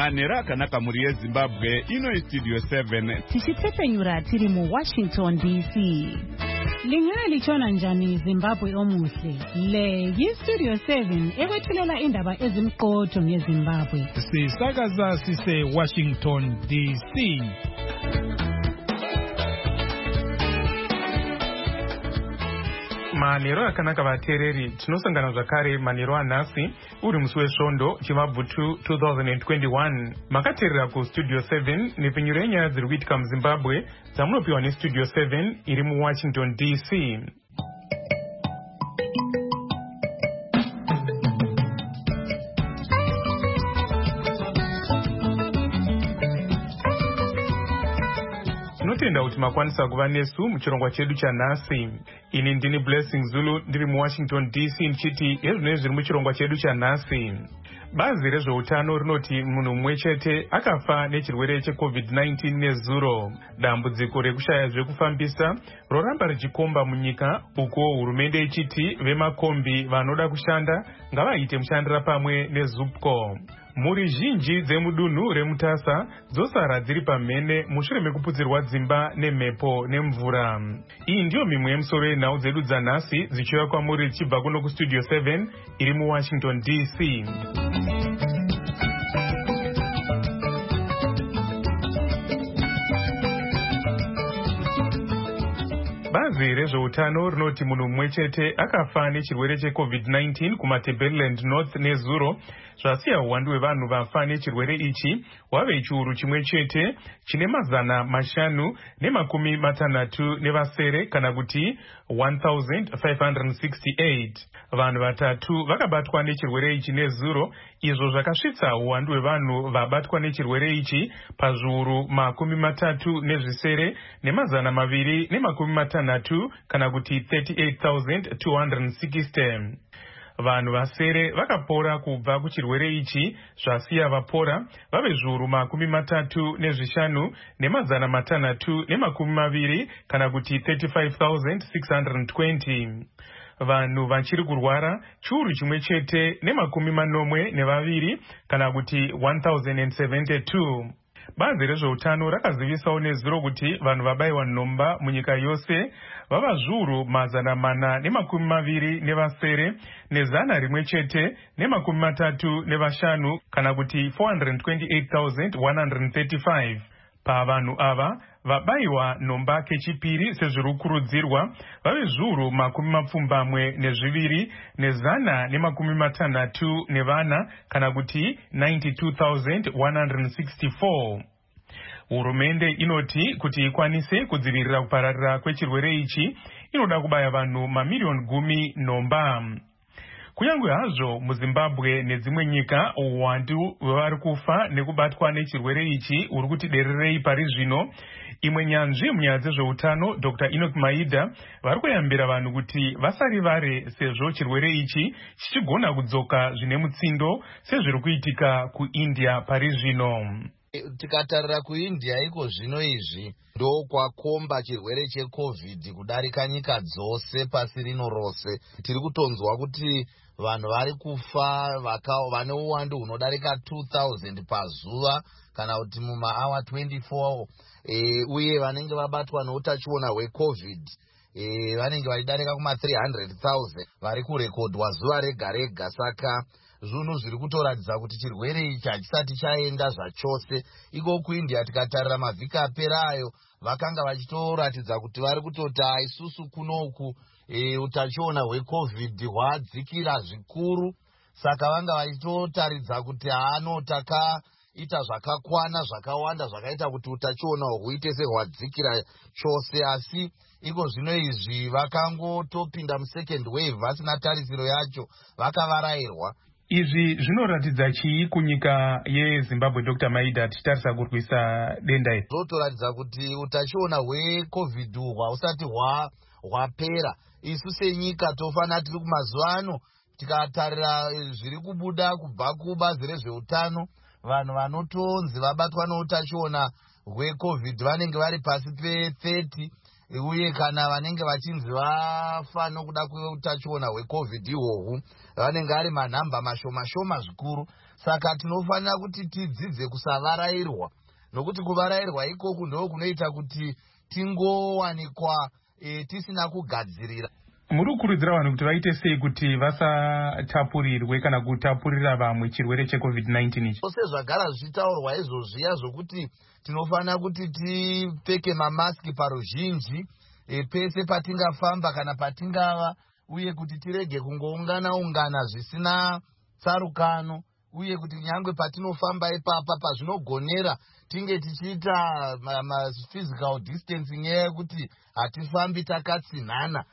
Manera akanaka muri yeZimbabwe ino Studio 7 tichipfepenyura tiri mu Washington DC. Lingana lichona njani Zimbabwe omuhle. Le yi-Studio 7 ekwethulela indaba ezimqotho ngeZimbabwe. Sisakaza sise Washington DC. Manero akanaka vateereri, tinosangana zvakare manero anhasi uri musi wesvondo chimabvutu 2021. Makateerera kuStudio 7 nepfenyuro yenyaya dziri kuitika muZimbabwe dzamunopiwa neStudio 7 iri muWashington DC. Tinotenda kuti makwanisa kuva nesu muchirongwa chedu chanhasi. Ini ndini Blessing Zulu ndiri muWashington DC ndichiti ezvinenge zviri muchirongwa chedu chanhasi. Bazi rezveutano rinoti munhu mumwe chete akafa nechirwere cheCovid-19 nezuro. Dambudziko rekushaya zvekufambisa roramba richikomba munyika, uko hurumende ichiti vemakombi vanoda kushanda ngavaite mushandira pamwe neZupco. Mhuri zhinji dzemudunhu reMutasa dzosara dziri pamhene mushure mekuputsirwa dzimba nemhepo nemvura. Iyi ndiyo mimwe yemusoro yenhau dzedu dzanhasi dzichiuya kwamuri dzichibva kuno kuStudio 7 iri muWashington DC. Bazi rezveutano rinoti munhu mumwe chete akafa nechirwere cheCovid-19 kumaTebeleland North nezuro, zvasiya uwandu hwevanhu vafa nechirwere ichi hwave chiuru chimwe chete chine 560 kana kuti 1568. Vanhu vatatu vakabatwa nechirwere ichi nezuro, izvo zvakasvitsa uwandu hwevanhu vabatwa nechirwere ichi pazviuru 37 ne260 kana kuti 38,260. Vanhu vasere vakapora kubva kuchirwere ichi, zvasiya vapora vave zviuru 35 ne620 kana kuti 35,620. Vanhu vachiri kurwara chiuru chimwe chete ne42 kana kuti 1072. Bazi rezveutano rakazivisawo nezuro kuti vanhu vabayiwa nhomba munyika yose vava zviuru 427 ne100 chete ne35 kana kuti 428,135. Pavanhu ava vabayiwa nhomba kechipiri sezviri kukurudzirwa vave zviuru 72 ne164 kana kuti 92,164. Hurumende inoti kuti ikwanise kudzivirira kupararira kwechirwere ichi inoda kubaya vanhu mamiliyoni 10 nhomba. Kunyange hazvo muZimbabwe nedzimwe nyika uwandu hwevari kufa nekubatwa nechirwere ichi uri kuti dererei pari zvino, imwe nyanzvi munyaya dzezveutano Dr. Enoch Maida vari kuyambira vanhu kuti vasarivare sezvo chirwere ichi chichigona kudzoka zvine mutsindo sezviri kuitika kuIndia pari zvino. Tikatarira kuIndia iko zvino izvi ndokwakomba chirwere cheCovid kudarika nyika dzose pasi rino rose. Tiri kutonzwa kuti vanhu vari kufa vane uwandu hunodarika 2000 pazuva kana kuti mumaawa 24, uye vanenge vabatwa neutachiona hweCovid vanenge vachidarika kuma 300,000 vari kurekodwa zuva rega rega. Saka zvinhu zviri kutoratidza kuti chirwere ichi hachisati chaenda zvachose. Iko kuIndia tikatarira mavhiki aperayo vakanga vachitoratidza kuti vari kutoti isusu kunoku utachiona hweCovid hwadzikira zvikuru. Saka vanga vachitotaridza kuti takaita zvakakwana zvakawanda zvakaita kuti utachiona huite sehwadzikira chose. Asi iko zvino izvi vakangotopinda musecond wave vasina tarisiro yacho, vakavarayirwa. Izvi zvinoratidza chii kunyika yeZimbabwe Dr. Maida tichitarisa kurwisa denda iri? Zvotoratidza kuti utachiona hweCovid hwausati hwapera. Isu senyika tofanira tiri kumazuva ano tikatarira zviri kubuda kubva kubazi rezveutano, vanhu vanotonzi vabatwa neutachiona hweCovid vanenge vari pasi pe30. uye kana vanenge vachinzi vafa nokuda kweutachiona hwecovid ihwohwu vanenge ari manhamba mashoma zvikuru. Saka tinofanira kuti tidzidze kusavarayirwa, nokuti kuvarayirwa ikoku ndo kunoita kuti tingowanikwa tisina kugadzirira. Muri kukurudzira vanhu kuti vaite sei kuti vasatapurirwe kana kutapurira vamwe chirwere cheCovid-19 ichi? Sezvagara zvichitaurwa izvozviya zvokuti tinofanira kuti tipfeke mamaski paruzhinji pese patingafamba kana patingava, uye kuti tirege kungoungana zvisina tsarukano, uye kuti nyangwe patinofamba ipapa pazvinogonera tinge tichiita physical distancing yekuti hatifambi takatsinhana.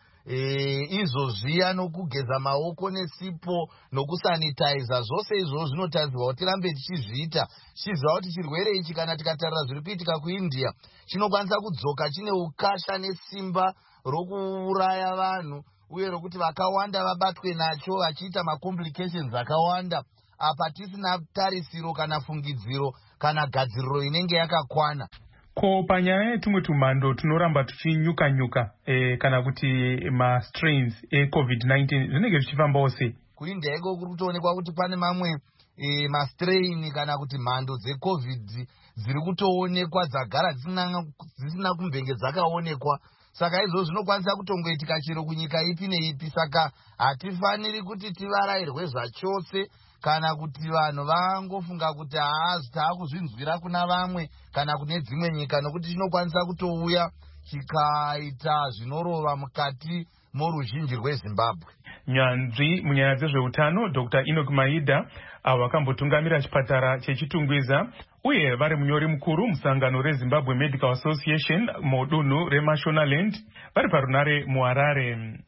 Izvozviya nokugeza maoko nesipo nokusanitiza, zvose izvozvo zvinotarisirwa kuti tirambe tichizviita, tichiziva kuti chirwere ichi kana tikatarira zviri kuitika kuIndia chinokwanisa kudzoka chine ukasha nesimba rokuuraya vanhu, uye rokuti vakawanda vabatwe nacho vachiita macomplications akawanda, apa tisina tarisiro kana fungidziro kana gadziriro inenge yakakwana. Ko panyaya yetumwe tumhando tunoramba tuchinyuka kana kuti ma-strains eCovid-19 zvinenge zvichifambawo sei? KuIndia iko kuri kutoonekwa kuti pane mamwe ma-strain kana kuti mhando dzeCovid dziri kutoonekwa dzagara dzisina kumbenge dzakaonekwa. Saka izvo zvinokwanisa kutongoitika chero kunyika ipi neipi. Saka hatifaniri kuti tivarayirwe zvachose kana kuti vanhu vangofunga kuti taakuzvinzwira kuna vamwe kana kune dzimwe nyika, nokuti chinokwanisa kutouya chikaita zvinorova mukati moruzhinji rweZimbabwe. Nyanzvi munyaya dzezveutano Dr. Enoch Maida avo vakambotungamira chipatara chechitungwiza uye vari munyori mukuru musangano reZimbabwe Medical Association mudunhu reMashonaland vari parunare muHarare.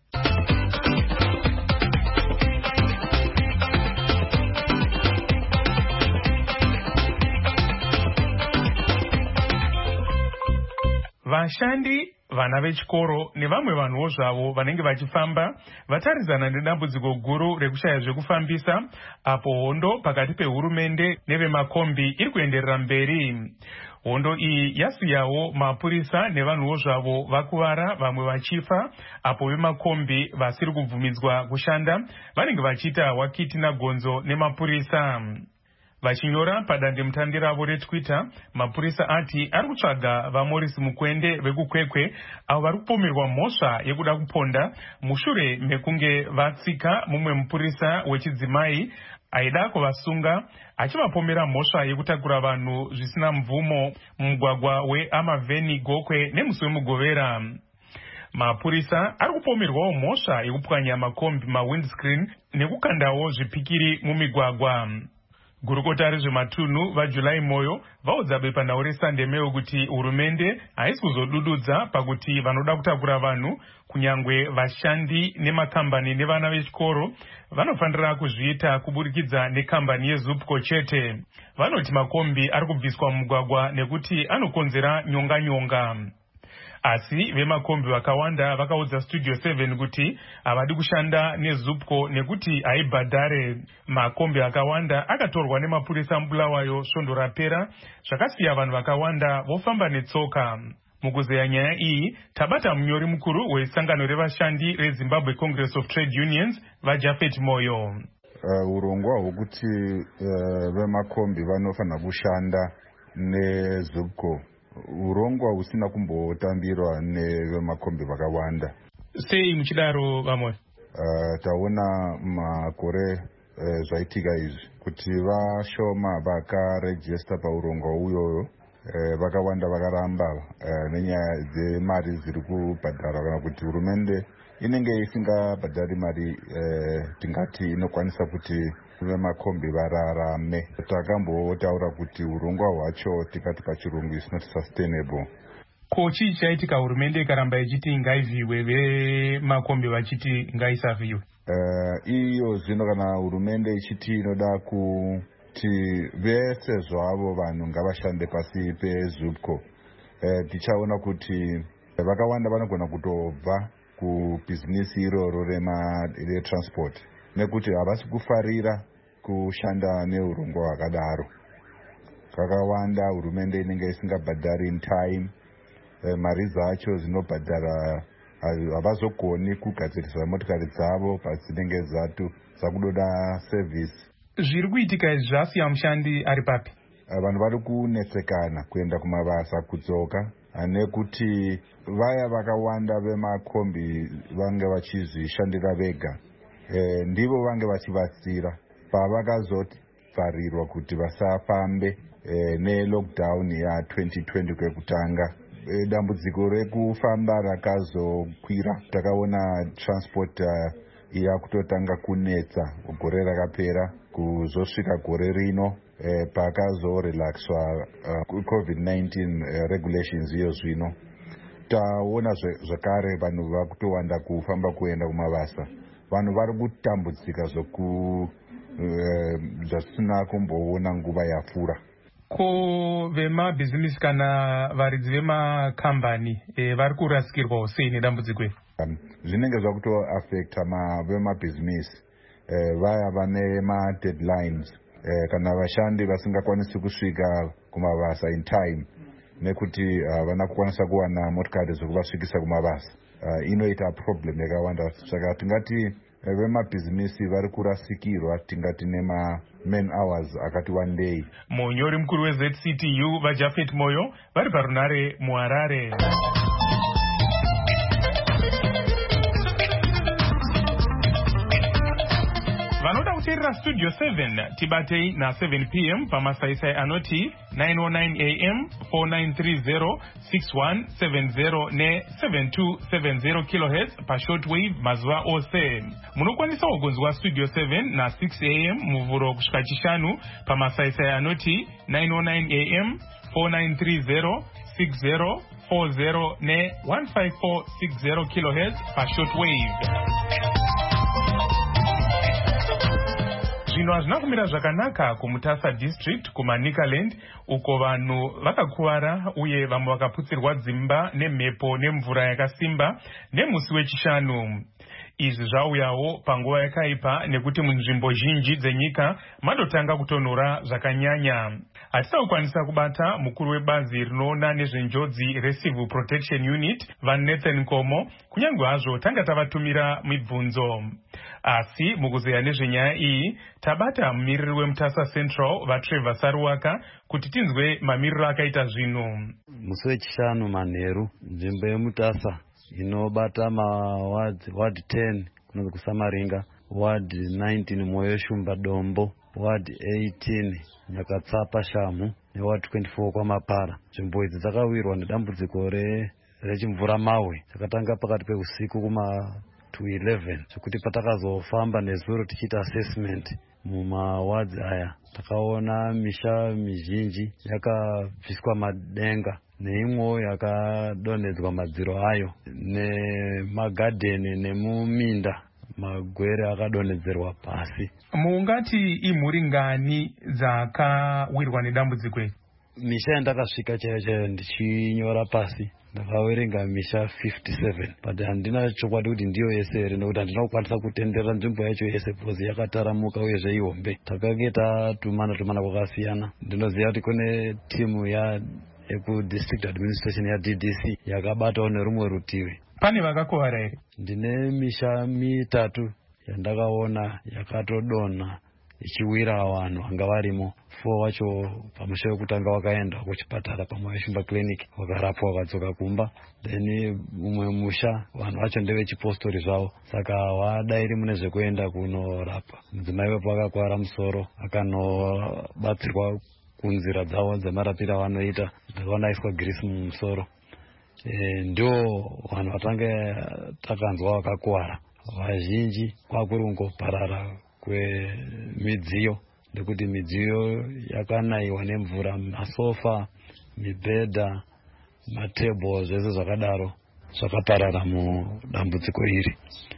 Vashandi, vana vechikoro nevamwe vanhuwo zvavo vanenge vachifamba vatarisana nedambudziko guru rekushaya zvekufambisa, apo hondo pakati pehurumende nevemakombi iri kuenderera mberi. Hondo iyi yasiyawo mapurisa nevanhuwo zvavo vakuvara, vamwe vachifa, apo vemakombi vasiri kubvumidzwa kushanda vanenge vachiita wakiti nagonzo nemapurisa. Vachinyora padandemutande ravo reTwitter, mapurisa ati ari kutsvaga vaMorris Mukwende vekukwekwe avo vari kupomerwa mhosva yekuda kuponda mushure mekunge vatsika mumwe mupurisa wechidzimai aida kuvasunga achivapomera mhosva yekutakura vanhu zvisina mvumo mumugwagwa weAmaveni Gokwe nemusi weMugovera. Mapurisa ari kupomerwawo mhosva yekupwanya makombi mawindscreen nekukandawo zvipikiri mumigwagwa. Gurukota rezvematunhu vaJulai Moyo vaudza bepanhau reSunday Mail kuti hurumende haisi kuzodududza pakuti vanoda kutakura vanhu, kunyangwe vashandi nemakambani nevana vechikoro, vanofanira kuzviita kuburikidza nekambani yeZupco chete. Vanoti makombi ari kubviswa mumugwagwa nekuti anokonzera nyonga. Asi vemakombi vakawanda vakaudza Studio 7 kuti havadi kushanda neZupco nekuti haibhadhare. Makombi akawanda akatorwa nemapurisa mubulawayo svondo rapera, zvakasiya vanhu vakawanda vofamba netsoka. Mukuzeya nyaya iyi, tabata munyori mukuru wesangano revashandi reZimbabwe Congress of Trade Unions vaJafet Moyo. Urongwa hwokuti vemakombi vanofanira kushanda neZupco urongwa husina kumbotambirwa nevemakombi vakawanda. Sei muchidaro vamwe? Taona makore zvaitika izvi kuti vashoma vakarejista paurongwa uyoyo, vakawanda vakaramba nenyaya dzemari dziri kubhadharwa, kana kuti hurumende inenge isingabhadhari mari tingati inokwanisa kuti vemakombi vararame. Takambotaura kuti urongwa hwacho tikati pachirungu is not sustainable. Ko chii chaitika hurumende ikaramba ichiti ngaivhiwe vemakombi vachiti ngaisavhiwe? Iyo zvino kana hurumende ichiti inoda kuti vese zvavo vanhu ngavashande pasi peZupco, tichaona kuti vakawanda vanogona kutobva kubhizinisi iroro retransport nekuti havasi kufarira kushanda neurongwa hwakadaro. Kakawanda hurumende inenge isingabhadhari in time, mari dzacho dzinobhadhara havazogoni kugadzirisa motikari dzavo padzinenge dzakudoda sevhisi. Zviri kuitika izvi zvasiya mushandi ari papi? Vanhu vari kunetsekana kuenda kumabasa kudzoka, nekuti vaya vakawanda vemakombi vange vachizvishandira vega, ndivo vange vachivatsira pavakazovharirwa kuti vasafambe nelockdown ya2020 kwekutanga. Dambudziko rekufamba rakazokwira. Takaona transport yakutotanga kunetsa gore rakapera kuzosvika gore rino pakazorelaxwa COVID-19 regulations iyo zvino. Taona zvakare vanhu vakutowanda kufamba kuenda kumabasa. Vanhu vari kutambudzika zvatisina kumboona nguva yapfuura. Ko vemabhizinisi kana varidzi vemakambani vari kurasikirwawo sei nedambudziko iri? Zvinenge zvakutoafecta vemabhizinisi vaya vane ma-deadlines, kana vashandi vasingakwanisi kusvika kumabasa in time nekuti havana kukwanisa kuwana motikari dzokuvasvikisa kumabasa. Inoita problem yakawanda. Saka tingati vemabhizinisi vari kurasikirwa, tingati nema-man hours akati wandei. Munyori mukuru weZCTU vaJafet Moyo vari parunare muHarare. Vanoda kuteerera Studio 7 tibatei na7 p.m. pamasaisai anoti 909 am 4930 6170 ne7270 kHz pashortwave mazuva ose. Munokwanisa kugonzwa Studio 7 na6 am muvhuro kusvika chishanu pamasaisai anoti 909 am 4930 6040 ne15460 kHz pashortwave. Zvino hazvina kumira zvakanaka kuMutasa district kumaNikaland, uko vanhu vakakuvara uye vamwe vakaputsirwa dzimba nemhepo nemvura yakasimba nemusi wechishanu. Izvi zvauyawo panguva yakaipa nekuti munzvimbo zhinji dzenyika madotanga kutonhora zvakanyanya. Hatisakukwanisa kubata mukuru webazi rinoona nezvenjodzi reCivil Protection Unit vaNathan Nkomo, kunyange hazvo tanga tavatumira mibvunzo. Asi mukuzeya nezvenyaya iyi tabata mumiriri weMutasa Central vaTrevor Saruwaka kuti tinzwe mamiriro akaita zvino. Musi wechishanu manheru, nzvimbo yeMutasa inobata ward 10 kunonzi kuSamaringa, ward 19 Moyo Shumba Dombo, ward 18 Nyakatsapa Shamu neward 24 kwaMapara. Nzvimbo idzi dzakawirwa nedambudziko rechimvura mahwe chakatanga pakati peusiku kuma 2:11, zvekuti patakazofamba nezuro tichiita assessment mumawards aya takaona misha mizhinji yakabviswa madenga neimwewo yakadonhedzwa madziro ayo, nemagadheni nemuminda magwere akadonhedzerwa pasi. Muungati imhuri ngani dzakawirwa nedambudziko iri? Misha yandakasvika chaiyo ndichinyora pasi ndakawerenga misha 57, but handina chokwadi kuti ndiyo yese here nekuti handina kukwanisa kutenderera nzvimbo yacho yese because yakataramuka uyezve ihombe. Takanga tatumana kwakasiyana. Ndinoziva kuti kune timu yekudistrict administration yaDDC yakabatawo nerumwe rutivi. Pane vakakuvara here? Ndine misha mitatu yandakaona yakatodonha ichiwira vanhu vanga varimo. 4 wacho pamusha wekutanga wakaenda kuchipatara paMoyo Shumba clinic wakarapwa wakadzoka kumba. Then mumwe musha vanhu vacho ndevechipostori zvavo, saka wadairi mune zvekuenda kunorapwa. Mudzimai wepo akakwara musoro akanobatsirwa kunzira dzavo dzemarapiro avanoita, ndakaona aiswa girisi mumusoro. Ndio vanhu vatange takanzwa vakakuwara. Vazhinji kwakuri kungoparara kwemidziyo, nekuti midziyo yakanayiwa nemvura, masofa, mibhedha, matebho, zvese zvakadaro zvakaparara mudambudziko iri.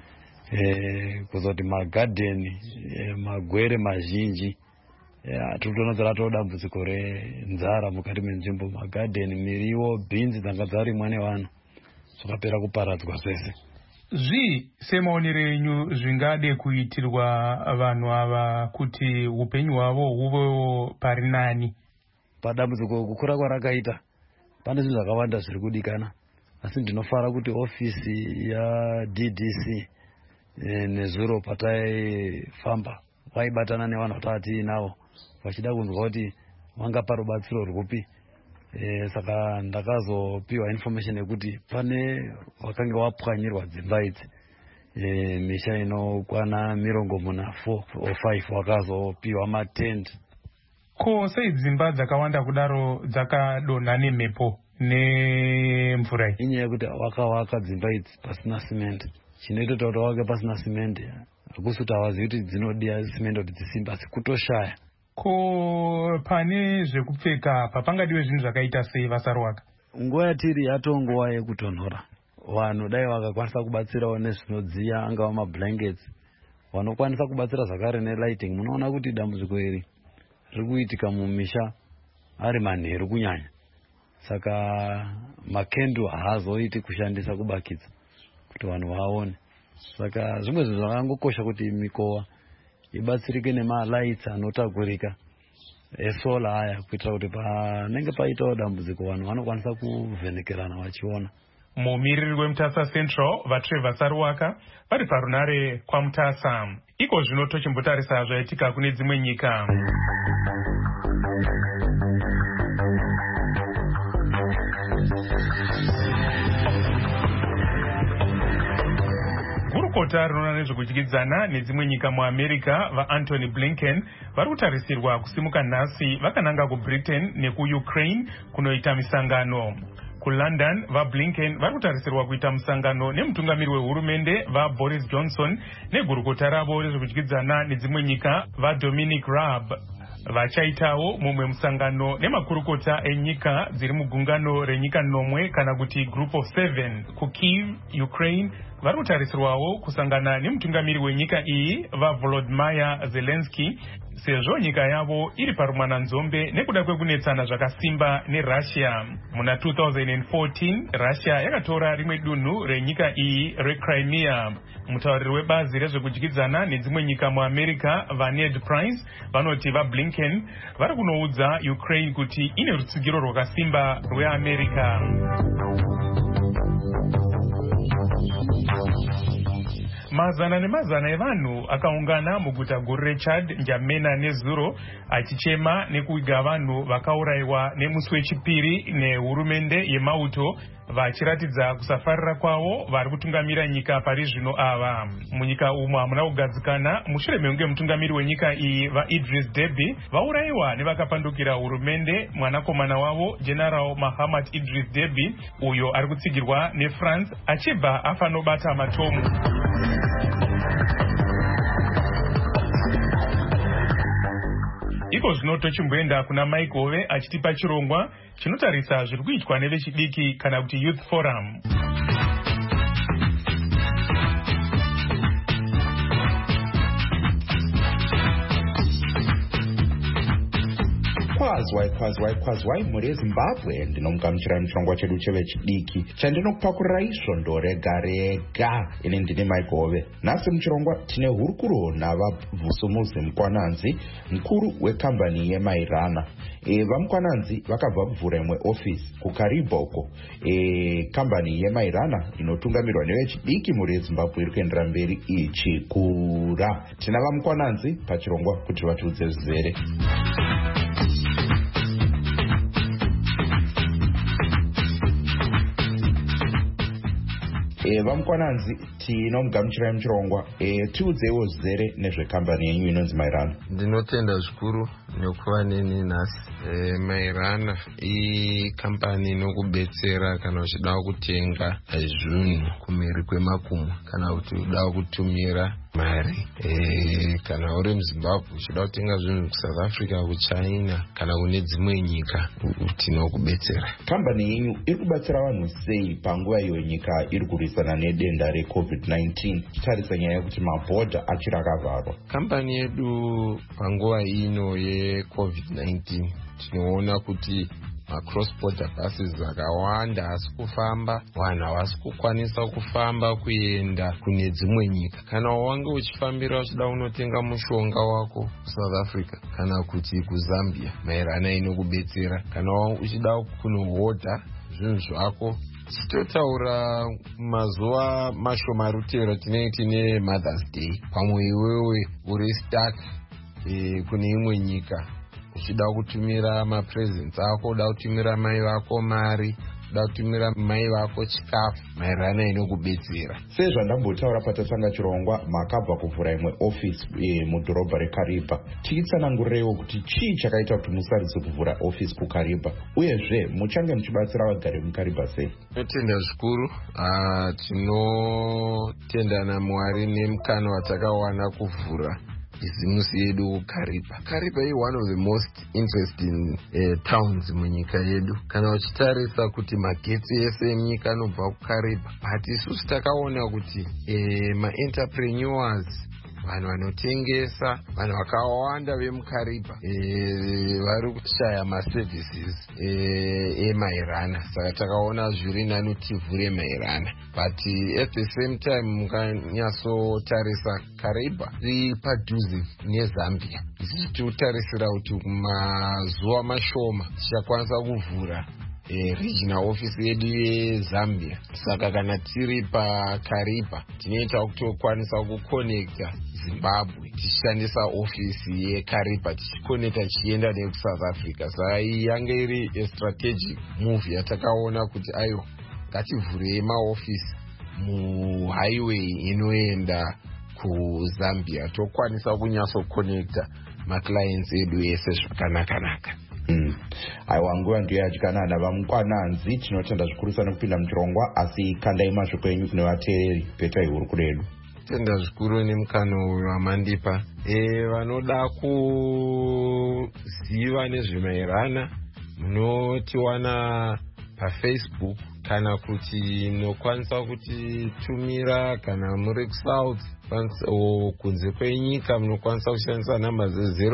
Kuzoti magadheni, magwere mazhinji, tikutonodzera dambudziko renzara mukati menzvimbo. Magadheni, miriwo, bhinzi dzanga dzarimwa nevanhu zvakapera kuparadzwa zvese. Semaonero enyu zvingade kuitirwa vanhu ava kuti upenyu hwavo huvewo pari nani? Padambudziko kukura kwarakaita, pane zvinhu zvakawanda zviri kudikana, asi ndinofara kuti ofisi yaDDC nezuro pataifamba vaibatana nevanhu vatati navo vachida kunzwa kuti vangapa rubatsiro rwupi. Saka ndakazopiwa information yekuti pane wakange wapwanyirwa dzimba idzi, misha inokwana 4 or 5 wakazopiwa matent. Ko sei dzimba dzakawanda kudaro dzakadonha nemhepo nemvura iyi? Inyaya yekuti wakawaka dzimba idzi pasina simende. Chinoita kuti wake pasina simende hakusi kuti havazivi kuti dzinodiya simende kuti dzisimba, asi kutoshaya. Ko pane zvekupfeka papangadiwe zvinhu zvakaita sei vasaruwaka? Nguva yatiri yatonguva yekutonhora, vanhu dai vakakwanisa kubatsirawo nezvinodziya, angava mablankets, vanokwanisa kubatsira zvakare nelighting. Munoona kuti dambudziko iri riri kuitika mumisha ari manheru kunyanya, saka makendo haazoiti kushandisa kubakidza kuti vanhu vaone. Saka zvimwe zvinhu zvakangokosha kuti mikowa ibatsirike nemalights anotagurika esola aya, kuitira kuti panenge paitawo dambudziko vanhu vanokwanisa kuvhenekerana vachiona. Mumiriri weMutasa Central vaTrevor Saruwaka vari parunare kwaMutasa. Iko zvino tochimbotarisa zvaitika kune dzimwe nyika. Gurukota rinoona nezvekudyidzana nedzimwe nyika muAmerica vaAntony Blinken vari kutarisirwa kusimuka nhasi vakananga kuBritain nekuUkraine kunoita misangano. KuLondon vaBlinken vari kutarisirwa kuita musangano nemutungamiri wehurumende vaBoris Johnson negurukota ravo rezvekudyidzana nedzimwe nyika vaDominic Raab. Vachaitawo mumwe musangano nemakurukota enyika dziri mugungano renyika nomwe kana kuti Group of 7 kuKyiv, Ukraine. Vari kutarisirwawo kusangana nemutungamiri wenyika iyi vaVolodymyr Zelensky, sezvo nyika yavo iri parumwananzombe nekuda kwekunetsana zvakasimba neRussia. Muna 2014 Russia yakatora rimwe dunhu renyika iyi reCrimea. Mutauriri webazi rezvekudyidzana nedzimwe nyika muAmerica vaNed Price vanoti vaBlinken vari kunoudza Ukraine kuti ine rutsigiro rwakasimba rweAmerica. Mazana nemazana evanhu akaungana muguta guru reChad N'Djamena nezuro achichema nekuiga vanhu vakaurayiwa nemusi wechipiri nehurumende yemauto, vachiratidza kusafarira kwavo vari kutungamira nyika pari zvino ava. Munyika umu hamuna kugadzikana mushure mekunge mutungamiri wenyika iyi vaIdris Deby vaurayiwa nevakapandukira hurumende mwanakomana wavo General Mahamat Idris Deby, uyo ari kutsigirwa neFrance achibva afa nobata matomu. Iko zvino tochimboenda kuna Mike Hove achitipa chirongwa chinotarisa zviri kuitwa nevechidiki kana kuti Youth Forum. Kwazwai mhuri yeZimbabwe, ndinomugamuchirai muchirongwa chedu chevechidiki chandinokupakurai svondo rega rega. Ini ndini Mike Hove. Nhasi muchirongwa tine hurukuro navabvusumuzi Mukwananzi, mukuru wekambani yeMairana. VaMukwananzi vakabva kuvhura imwe ofisi kuKariboko. Kambani yeMairana inotungamirwa nevechidiki mhuri yeZimbabwe iri kuendera mberi ichikura. Tina vaMukwananzi pachirongwa kuti vatiudze zvizere. VaMukwananzi tinomugamuchirai muchirongwa, tiudzewo zvizere nezvekambani yenyu inonzi Mairana. Ndinotenda zvikuru nekuva neni nhasi. Mairana ikambani inokubetsera kana uchida kutenga zvinhu kumhiri kwemakumo kana kuti uda kutumira mari, kana uri muZimbabwe uchida kutenga zvinhu kuSouth Africa, kuChina kana kune dzimwe nyika, tinokubetsera. Kambani yenyu iri kubatsira vanhu sei panguva iyo nyika iri kurwisana nedenda reCovid-19 tichitarisa nyaya yekuti mabhodha achiri akavharwa? Kambani yedu panguva ino yeCovid-19 tinoona kuti macross border buses akawanda asi kufamba, vanhu havasi kukwanisa kufamba kuenda kune dzimwe nyika. Kana wange uchifambira uchida unotenga mushonga wako kuSouth Africa kana kuti kuZambia, maerana inokubetsera. Kana uchida kunohodha zvinhu zvako, tichitotaura mazuva mashomarutero tinenge tine Mother's Day, pamwe iwewe uri stuck kune imwe nyika uchida kutumira mapresents ako, uda kutumira mai vako mari, uda kutumira mai vako chikafu, maerana inokubetsera. Sezvandambotaura patasanga chirongwa, makabva kuvhura imwe office mudhorobha reKariba. Titsanangureiwo kuti chii chakaita kuti musaridze kuvhura office kuKariba, uyezve muchange muchibatsira vagari muKariba sei? Tinotenda zvikuru, tinotenda naMwari nemukana watakawana kuvhura bhizimusi yedu kuKariba. Kariba is one of the most interesting towns munyika yedu. Kana uchitarisa kuti magetsi ese enyika anobva kuKariba, but isusu takaona kuti ma-entrepreneurs, vanhu vanotengesa, vanhu vakawanda vemuKariba vari kushaya maservices emairana, saka takaona zviri nani tivhure mairana. But at the same time mukanyatsotarisa Kariba iri padhuze neZambia, isi tichitarisira kuti mazuva mashoma tichakwanisa kuvhura regional office yedu yeZambia. Saka kana tiri paKariba tinoita kutokwanisa kuconnecta Zimbabwe tichishandisa ofisi yeKariba, tichikonekta chienda nekuSouth Africa. Saka iyi yange iri strategic move yatakaona kuti aiwa, ngativhurei maofisi muhighway inoenda kuZambia, tokwanisa kunyatsokonekta maclients edu ese zvakanaka. Aiwa, nguva ndiyo yadyanana. Vamukwananzi, tinotenda zvikuru sana kupinda muchirongwa, asi kandai mashoko enyu kune vateereri Petai huru kuredu. Tenda zvikuru nemukana uyo wamandipa. Vanoda kuziva nezvemairana munotiwana paFacebook, kana kuti munokwanisa kutitumira kana muri kuSouth kunze kwenyika munokwanisa kushandisa namba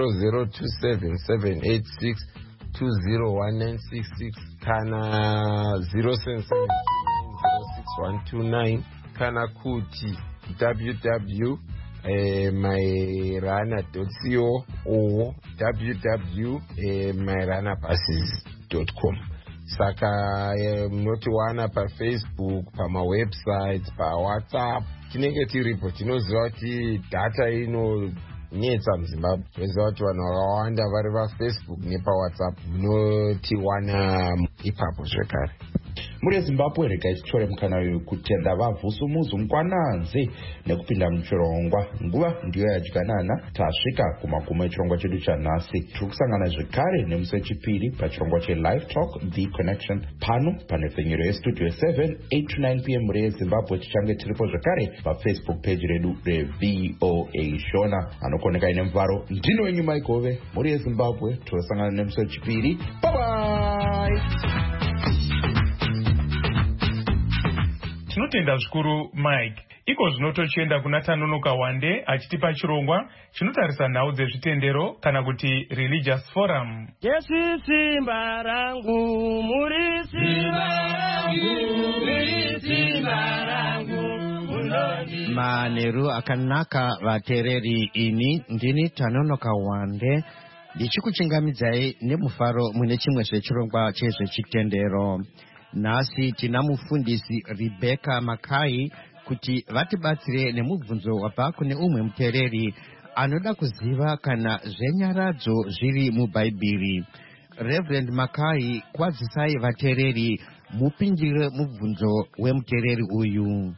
ze0027786201966 kana 07706129 kana kuti www.mairana.co or www.mairanabuses.com. Saka munotiwana paFacebook, pamawebsite, pawhatsapp, tinenge tiripo. Tinoziva kuti data inonetsa muZimbabwe, toziva kuti vanhu vakawanda vari paFacebook nepawhatsapp, munotiwana ipapo zvekare. Muri Zimbabwe, regai titore mukana uyu kutenda vabvusumuzi mukwananzi nekupinda muchirongwa. Nguva ndiyo yadyanana, tasvika kumagumo echirongwa chedu chanhasi. Tiri kusangana zvekare nemusi wechipiri pachirongwa cheLive Talk The Connection pano panefenyero yestudio 7 8 to 9 p.m. muri yeZimbabwe. Tichange tiripo zvekare paFacebook page redu reVOA Shona. Anokoneka ine mvaro ndino wenyu Maikove muri yeZimbabwe. Tosangana nemusi wechipiri. Bye bye. Tinotenda zvikuru Mike. Iko zvino tochienda kuna Tanonoka Wande achitipa chirongwa chinotarisa nhau dzezvitendero kana kuti religious forum. Yesu simba rangu, muri simba rangu, muri simba rangu. Manheru akanaka vateereri, ini ndini Tanonoka Wande ndichikuchingamidzai nemufaro mune chimwe zvechirongwa chezvechitendero. Nhasi tina mufundisi Rebecca Makai kuti vatibatsire nemubvunzo wabva kune umwe muteereri anoda kuziva kana zvenyaradzo zviri mubhaibheri. Reverend Makai, kwazisai vateereri mupindire mubvunzo wemuteereri uyu.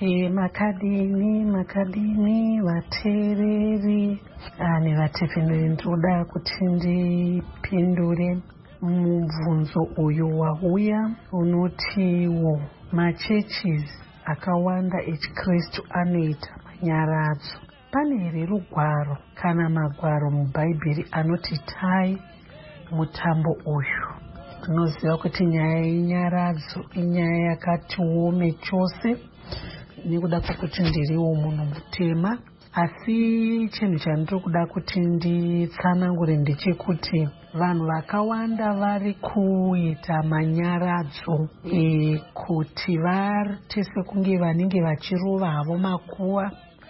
Makadini vateereri nevatepfeneri, ndoda kuti ndipindure mubvunzo uyu wauya unotiwo machurches akawanda echiKristu anoita manyaradzo. Pane here rugwaro kana magwaro mubhaibheri anoti tai mutambo uyu? Tinoziva kuti nyaya yenyaradzo inyaya yakati wome chose, nekuda kwokuti ndiriwo munhu mutema. Asi chinhu chandiri kuda kuti nditsanangure ndechekuti vanhu vakawanda vari kuita manyaradzo kuti vatese kunge vanenge vachirova havo makuva.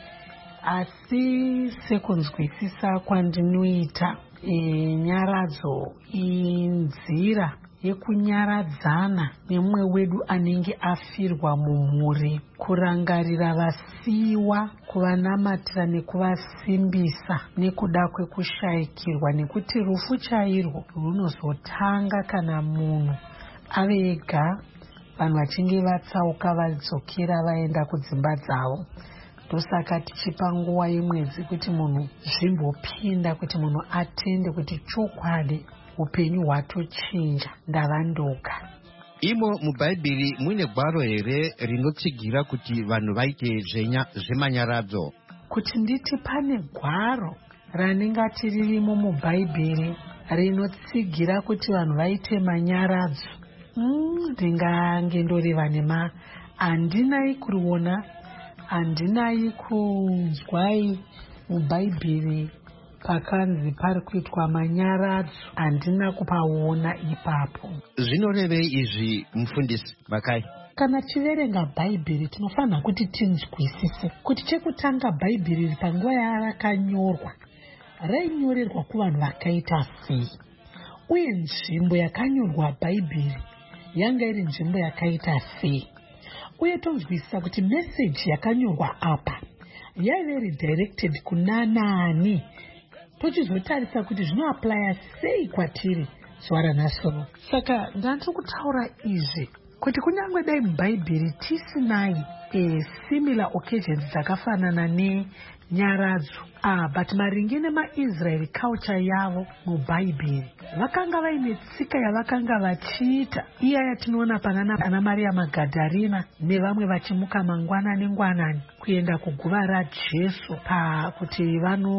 Asi sekunzwisisa kwandinoita, nyaradzo inzira yekunyaradzana nemumwe wedu anenge afirwa mumhuri, kurangarira vasiyiwa, kuvanamatira nekuvasimbisa nekuda kwekushayikirwa, nekuti rufu chairwo runozotanga kana munhu ave ega, vanhu vachinge vatsauka vadzokera vaenda kudzimba dzavo. Ndosaka tichipa nguva yemwedzi kuti munhu zvimbopinda, kuti munhu atende kuti chokwadi upenyu hwatochinja, ndavandoka. Imo mubhaibheri mune gwaro here rinotsigira kuti vanhu vaite zvemanyaradzo? Kuti nditi pane gwaro raningati ririmo mubhaibheri rinotsigira kuti vanhu vaite manyaradzo, ndingange ndoreva nema, handinai kuriona, handinai kunzwai mubhaibheri pakanzi pari kuitwa manyaradzo, handina kupaona ipapo. Zvinorevei izvi mufundisi Makai? Kana tiverenga bhaibheri tinofanira kuti tinzwisise kuti chekutanga bhaibheri panguva yarakanyorwa rainyorerwa kuvanhu vakaita sei, uye nzvimbo yakanyorwa bhaibheri yanga iri nzvimbo yakaita sei, uye tonzwisisa kuti meseji yakanyorwa apa yaive redirected kuna nani, tochizotarisa kuti zvinoaplaya sei kwatiri zuva ranhasi. Saka ndandiri kutaura izvi kuti kunyange dai mubhaibheri tisinai similar occasions dzakafanana nenyaradzo, but maringe nemaIsraeri culture yavo mubhaibheri vakanga vaine tsika yavakanga vachiita, iya yatinoona pana Maria Magadharina nevamwe vachimuka mangwanani kuenda kuguva raJesu pakuti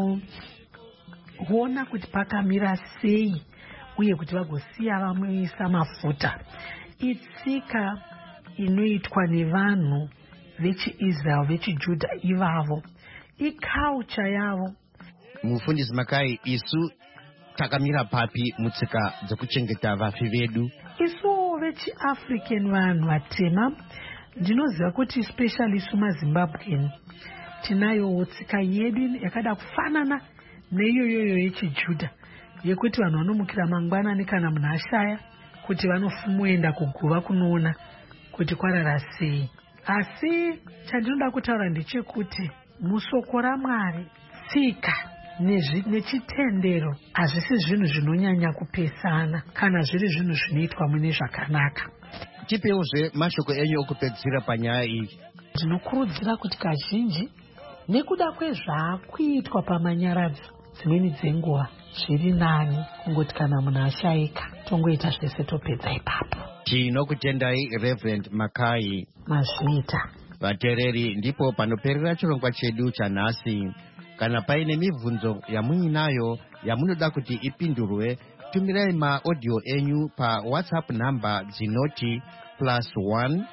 vanoona kuti pakamira sei, uye kuti vagosiya vamweisa mafuta. Itsika inoitwa nevanhu vechiIsrael vechiJudha ivavo, iculture yavo. Mufundisi Makai, isu takamira papi mutsika dzekuchengeta vafi vedu? Isu vechiAfrican vanhu vatema, ndinoziva kuti especially isu maZimbabwean tinayo tsika yedu yakada kufanana neiyoyoyo yechiJudha, yekuti vanhu vanomukira mangwanani kana munhu ashaya, kuti vanofumoenda kuguva kunoona kuti kwarara sei. Asi chandinoda kutaura ndechekuti musoko raMwari tsika nechitendero hazvisi zvinhu zvinonyanya kupesana kana zviri zvinhu zvinoitwa mune zvakanaka. Tipeuzve mashoko enyu okupedzisira panyaya iyi. Ndinokurudzira kuti kazhinji nekuda kwezvaakuitwa pamanyaradzo, dzimweni dzenguva zviri nani kungoti kana munhu ashayika tongoita zvese topedza ipapo. Tinokutendai Reverend Makai Mazvita. Vateereri, ndipo panoperera chirongwa chedu chanhasi. Kana paine mibvunzo yamuinayo yamunoda kuti ipindurwe, tumirai maaudio enyu pa WhatsApp namba dzinoti +1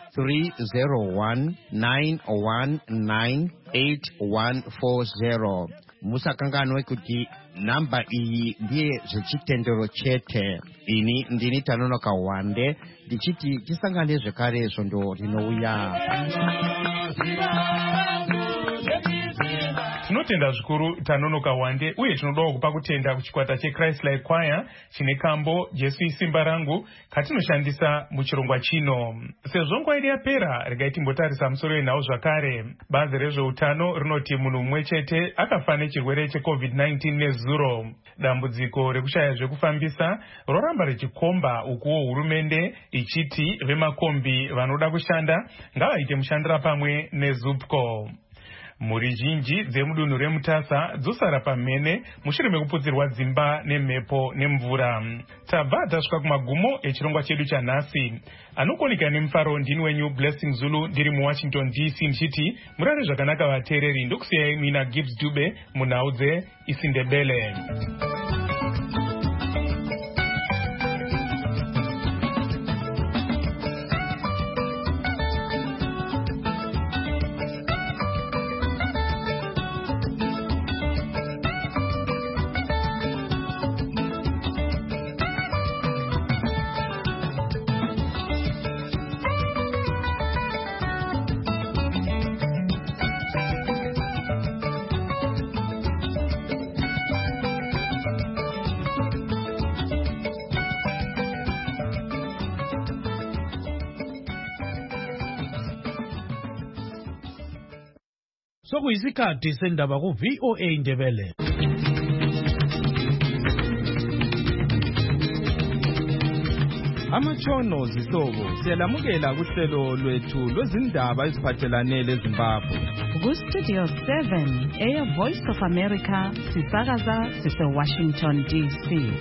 301 919 8140. Musakanganwe kuti namba iyi ndiye zvechitendero chete. Ini ndini Tanonoka Wande ndichiti tisangane zvekare svondo rinouya. Tinotenda zvikuru Tanonoka Wande, uye tinodawo kupa kutenda kuchikwata cheChrist Life Choir chine kambo Jesu isimba rangu katinoshandisa muchirongwa chino. Sezvo nguva yedu yapera, regai timbotarisa musoro wenhau zvakare. Bazi rezveutano rinoti munhu mumwe chete akafa nechirwere cheCovid-19 nezuro. Dambudziko rekushaya zvekufambisa roramba richikomba, ukuwo hurumende ichiti vemakombi vanoda kushanda ngavaite mushandira pamwe neZUPCO. Mhuri zhinji dzemudunhu reMutasa dzosara pamhene mushure mekuputsirwa dzimba nemhepo nemvura. Tabva tasvika kumagumo echirongwa chedu chanhasi. Anokonika nemufaro ndini wenyu Blessing Zulu, ndiri muWashington DC, ndichiti murare zvakanaka vateereri. Ndokusiyai mina Gibbs Dube munhau dzeIsindebele. sokuyisikhathi sendaba ku-VOA Indebele. Amatshono zihlobo siyalamukela kuhlelo lwethu lwezindaba eziphathelane leZimbabwe. Ku-Studio 7 Voice of America sisakaza sise-Washington DC.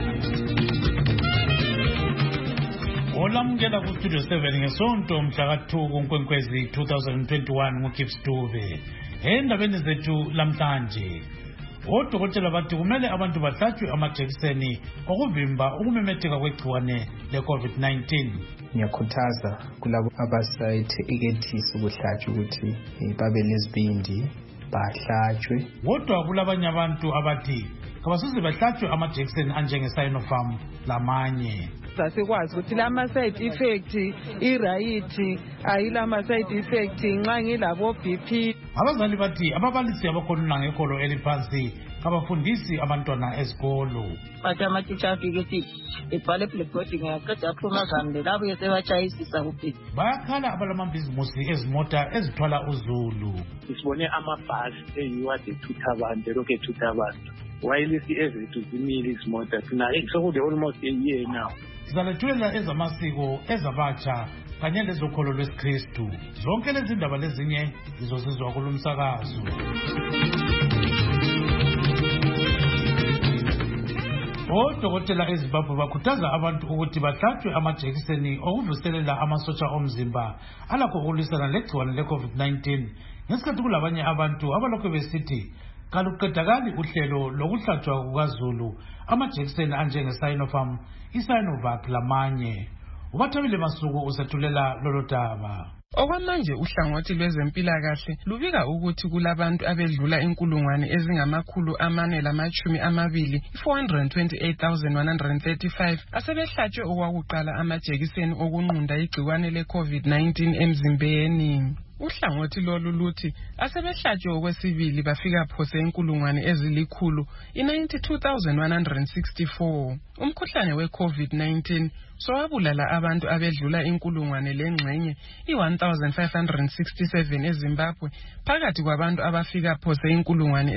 Olamukela ku-Studio 7 ngesonto mhla ka-2 kuNkwenkwezi 2021 nguGibbs Dube. Endabeni zethu lamhlanje, odokotela bathi kumele abantu bahlatshwe amajekiseni okuvimba ukumemetheka kwegciwane le-COVID-19. Ngiyakhuthaza kulabo abasayithekethisa ukuhlatshwa ukuthi babe lesibindi bahlatshwe. Kodwa kulabanye abantu abathi kabasuze bahlatshwe amajekiseni anjenge-Sinopharm lamanye. Sasikwazi ukuthi lama side effect irayithi ayilama side effect nxa ngilabo BP. Abazali bathi ababalisi abakhona ngekolo eliphansi kabafundisi abantwana esikolo. Bathi ama-teacher afike ethi ebhale blackboard ngiyaqeda aphuma kambe labo sebachayisisa kuphela. Bayakhala abalamabhizimusi ezimota ezithwala uzulu. Sibone amabhasi eyiwa ethutha abantu lokhu ethutha abantu. Wayilisi ezethu zimile izimota thina sekude almost a year now. Sizalethulela ezamasiko ezabatsha kanye lezokholo lwesikristu. Zonke lezi ndaba lezinye zizozizwa kulumsakazo. Odokotela eZimbabwe bakhuthaza abantu ukuthi bahlatshwe amajekiseni okuvuselela amasotsha omzimba alakho ukulwisana legciwane le-COVID-19 ngesikhathi kulabanye abantu abalokhu besithi kaluqedakali uhlelo lokuhlatshwa kukaZulu amajekiseni anjenge-Sinopharm, i-Sinovac lamanye. Ubathabile Masuku usethulela lolo daba. Okwamanje uhlangothi lwezempilakahle lubika ukuthi kulabantu abedlula inkulungwane ezingama420 428,135 asebehlatshwe okwakuqala amajekiseni okunqunda igciwane le-COVID-19 emzimbeni. Uhlangothi lolu luthi asebehlatshwe okwesibili bafika phose inkulungwane ezilikhulu i-92,164. Umkhuhlane we-COVID-19 sowabulala abantu abedlula inkulungwane lengxenye i-1,567 eZimbabwe phakathi kwabantu abafika phose inkulungwane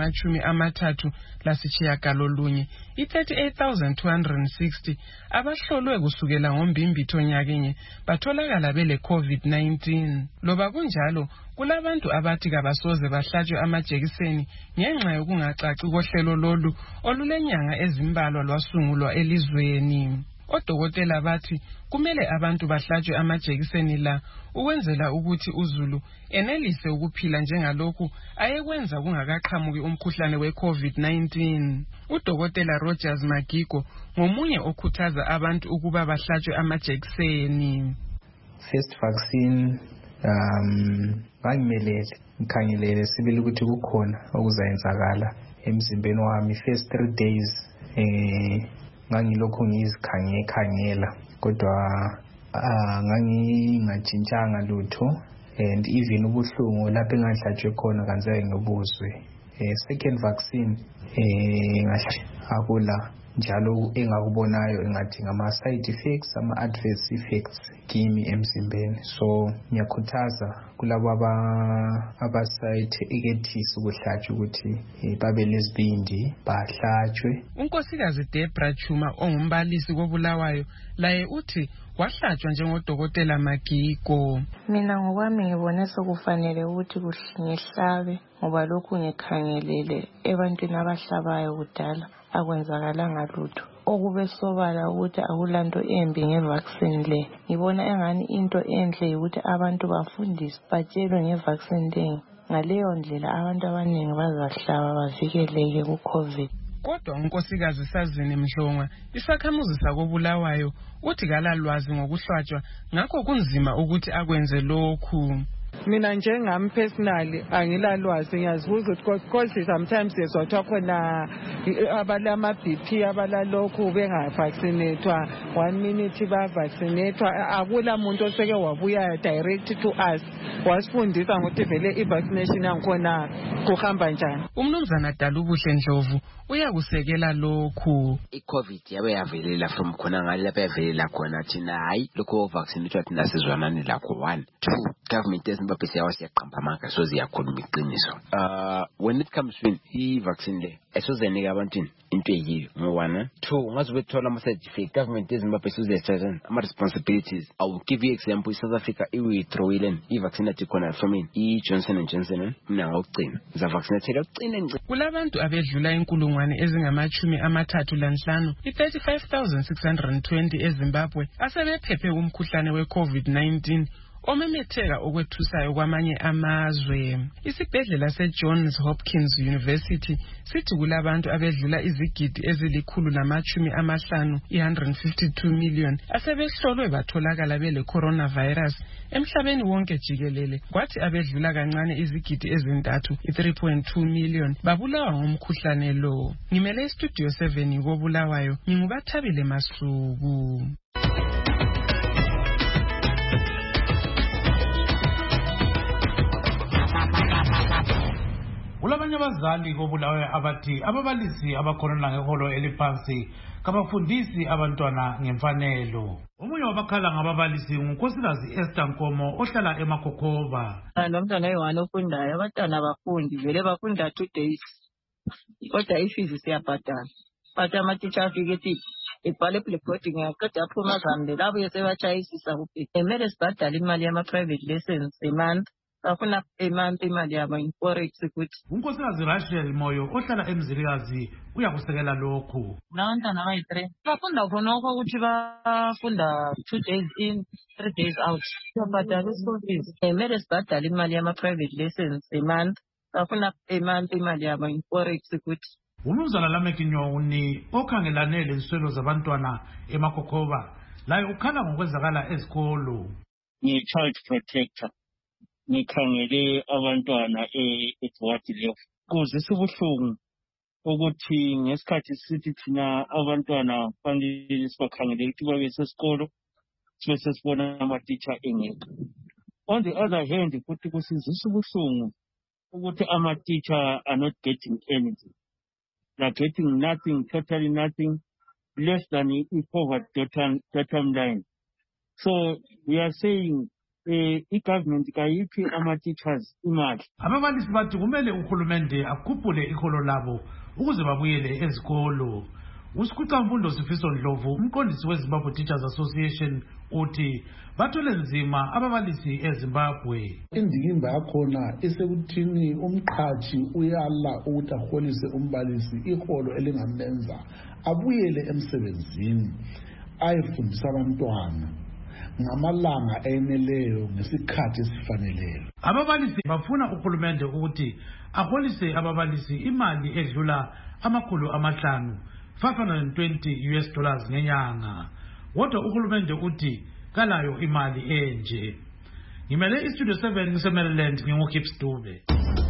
ezingama-39 i-38,260 abahlolwe kusukela ngombimbitho nyakenye batholakala bele COVID-19. Loba kunjalo kulabantu abathi kabasoze bahlatshwe amajekiseni ngenxa yokungacaci kohlelo lolu olulenyanga ezimbalwa lwasungulwa elizweni. Odokotela bathi kumele abantu bahlatshwe amajekiseni la ukwenzela ukuthi uZulu enelise ukuphila njengalokhu ayekwenza kungakaqhamuki umkhuhlane we-COVID-19. Udokotela Rogers Magigo ngomunye okhuthaza abantu ukuba bahlatshwe amajekiseni. First vaccine ngangimelele ngikhangelele sibili ukuthi kukhona okuzayenzakala emzimbeni wami. First 3 days ngangilokhu ngizikhangela kodwa ngangingajintshanga lutho and even ubuhlungu lapho engahlatshwe khona kanzeke ngibuzwe. Second vaccine akula njalo engakubonayo engathi ngama-side effects ama-adverse effects kimi emzimbeni. So ngiyakhuthaza kulabo abasayithekethisa ukuhlatshwa ukuthi babe lesibindi bahlatshwe. Unkosikazi Debra Chuma ongumbalisi koBulawayo laye uthi wahlatshwa njengodokotela Magigo. Mina ngokwami ngibone sokufanele ukuthi ngihlabe ngoba lokhu ngikhangelele ebantwini abahlabayo kudala akwenzakalanga lutho. Okube sobala ukuthi akulanto embi ngevaccine le. Ngibona engani into enhle ukuthi abantu bafundiswe batshelwe ngevaccine le. Ngaleyo ndlela abantu abaningi bazahlaba bavikeleke ku-COVID. Kodwa unkosikazi Sazini Mhlonga isakhamuzi sakoBulawayo uthi kalalwazi ngokuhlatshwa ngakho kunzima ukuthi akwenze lokhu. Mina njengami personally angilalwazi ngiyazibuza ukuthi because sometimes sezothiwa khona abalama BP abalalokhu bengavaccinatwa 1 minute bavaccinatwa akula muntu oseke wabuya direct to us wasifundisa ngokuthi vele i-vaccination yangikhona kuhamba njani. Umnumzana Dalubuhle Ndlovu uyakusekela lokhu. I-COVID yabe yavelela from khona ngale lapha yavelela khona thina hayi lokho vaccinatwa thina sizwanani lakho. 1 2 government eZimbabwe siyaqamba amanga so ziyakhuluma iqiniso. When it comes to i-vaccine le esozenika abantwini into eyiyo ngo-1 2 ngaze bethola ama-certificate government eZimbabwe sizezithatha ama-responsibilities. I will give you example South Africa i-withdrawile i-vaccine ethi khona from i-Johnson & Johnson mina ngawugcina ngizavaccinate ukugcina nje. Kulabantu abedlula inkulungwane ezingama-35 i-35,620 eZimbabwe asebephephe umkhuhlane we-COVID-19 omemetheka okwethusayo kwamanye amazwe. Isibhedlela seJohns Hopkins University sithi kulabantu abedlula izigidi ezili-150 152 million asebehlolwe batholakala bele coronavirus emhlabeni wonke jikelele, kwathi abedlula kancane izigidi ezintathu 3.2 million babulawa ngomkhuhlane lo. Ngimele istudio 7 koBulawayo, nginguBathabile Masuku. Kulabanye abazali koBulawayo abathi ababalisi abakhona ngeholo eliphansi kabafundisi abantwana ngemfanelo. Omunye wabakhala ngababalisi nguNkosikazi Esther Nkomo ohlala eMakokoba. Nomntwana oyi-1 ofundayo, abantwana abafundi vele bafunda 2 days kodwa ifizi siyabhadala. But amatitsha afike ethi ibhale blackboard ngiyaqeda aphuma ahambe labo sebachayisisa kuphela. Kumele sibhadale imali yama-private lessons a-month. Bafuna a-month imali yabo in-forex ukuthi. uNkosikazi Rachel Moyo ohlala eMzilikazi uyakusekela lokhu. Labantwana abayi-3 bafunda khonokho ukuthi bafunda 2 days in 3 days out. Siyabhadala i-school fees. Kumele sibhadale imali yama-private lessons a-month. Bafuna a-month imali yabo in-forex ukuthi. Umnumzana Lameki Nyoni okhangelane leziswelo zabantwana eMakokoba laye ukhala ngokwenzakala ezikolo. Ngi-child protector ngikhangele abantwana eBhawadi level. Kuzisa ubuhlungu ukuthi ngesikhathi sithi thina abantwana kufanele sibakhangele ukuthi babe sesikolo sibe sesibona amatitsha engekho. On the other hand futhi kusizisa ubuhlungu ukuthi amatitsha are not getting anything. They're getting nothing, totally nothing, less than poverty bottom line. So we are saying i-government kayiphi ama-teachers imali. Ababalisi bathi kumele uhulumende akhuphule iholo labo ukuze babuyele ezikolo. uSikhwicamfundo Sifiso Ndlovu umqondisi weZimbabwe Teachers Association uthi bathole nzima ababalisi eZimbabwe. Indikimba yakhona isekuthini umqhathi uyala ukuthi aholise umbalisi iholo elingamenza abuyele emsebenzini ayefundisa abantwana ngamalanga eneleyo ngesikhathi esifaneleyo. Ababalisi bafuna uhulumende ukuthi aholise ababalisi imali edlula $500 $520 ngenyanga. Kodwa uhulumende uthi kalayo imali enje. Ngimele iStudio 7 ngiseMaryland nginguKips Dube.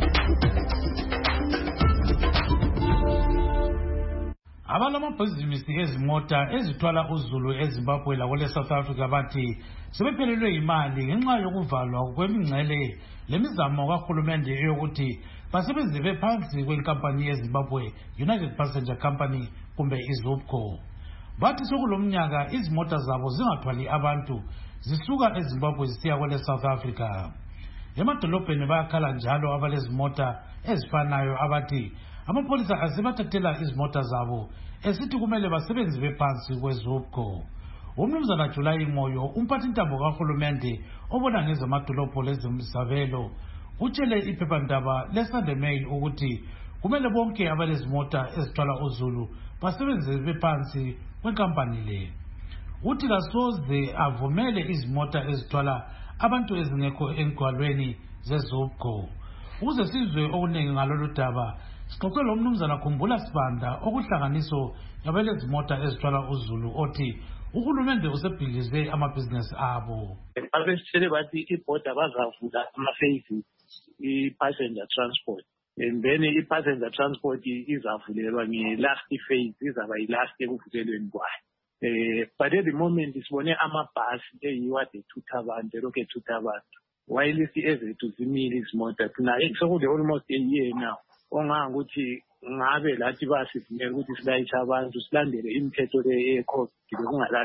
Abalamabhizinisi ezimota ezithwala uzulu eZimbabwe lakule South Africa bathi sebephelelwe imali ngenxa yokuvalwa kwemingcele lemizamo kahulumende eyokuthi basebenze bephansi kwenkampani yeZimbabwe United Passenger Company kumbe iZUPCO. Bathi sokulomnyaka izimota zabo zingathwali abantu zisuka eZimbabwe zisiya kwele South Africa. Emadolobheni bayakhala njalo abalezimota ezifanayo abathi amapolisa asebathathela izimota zabo esithi kumele basebenze bephansi kweZUPCO. Umnumzana July Moyo umphathintambo kahulumende obona ngezamadolobho lezimsabelo utshele iphephandaba leSunday Mail ukuthi kumele bonke abalezimota ezithwala uzulu basebenze bephansi kwenkampani le. Uthi kasoze avumele izimota ezithwala abantu ezingekho engwalweni zeZUPCO. Ukuze sizwe okuningi ngalolu daba sixoxe lo mnumzana Khumbula Sibanda okuhlanganiso yabelezimota ezithwala uzulu othi uhulumende usebhikize amabhizinesi abo. Abesitshele bathi ibhoda bazavula ama-phases i-passenger transport, and then i-passenger transport izavulelwa nge-last phase, izaba yi-last ekuvulelweni kwayo. But at the moment sibone amabhasi eyiwa ethutha abantu elokhu ethutha abantu, while ezethu zimile izimota thina sekule almost a year now ongangokuthi ngabe lathi basivumela ukuthi silayithe abantu silandele imithetho le ye-COVID bekungalahluki.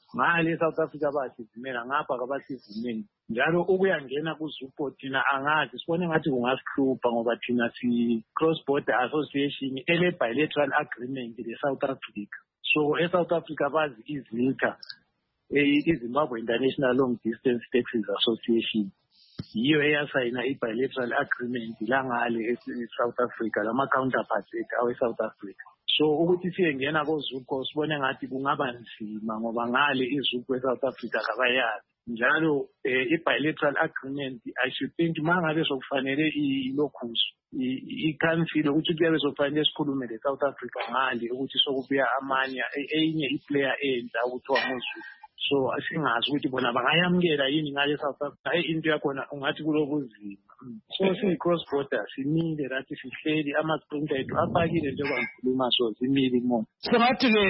ngale eSouth Africa basivumela ngapha kabasivumeli njalo ukuyangena kuZUPO thina angazi sibone ngathi kungasihlupha ngoba thina si-cross border association ele-bilateral agreement le-South Africa. So eSouth Africa bazi izilka iZimbabwe International Long Distance Taxis Association yiyo eyasayina i-bilateral agreement langale eSouth Africa lama-counterparts ethu awe-South Africa. So ukuthi siyengena koZUPO sibone ngathi kungaba nzima ngoba ngale iZUPO eSouth Africa kabayazi njalo i-bilateral agreement I should think mangabe sokufanele ilokhuzo i-council ukuthi kuyabe sokufanele sikhulume le-South Africa ngale ukuthi sokubuya amanye enye i-player entsha ukuthiwa ngoZUPO. So asingazi ukuthi bona bangayamukela yini ngale South Africa into yakhona ungathi kulobuzima. So siyi-cross border simile rathi sihleli ama-sprinter ethu apakile njengoba ngikhuluma so simile imoto. Singathi-ke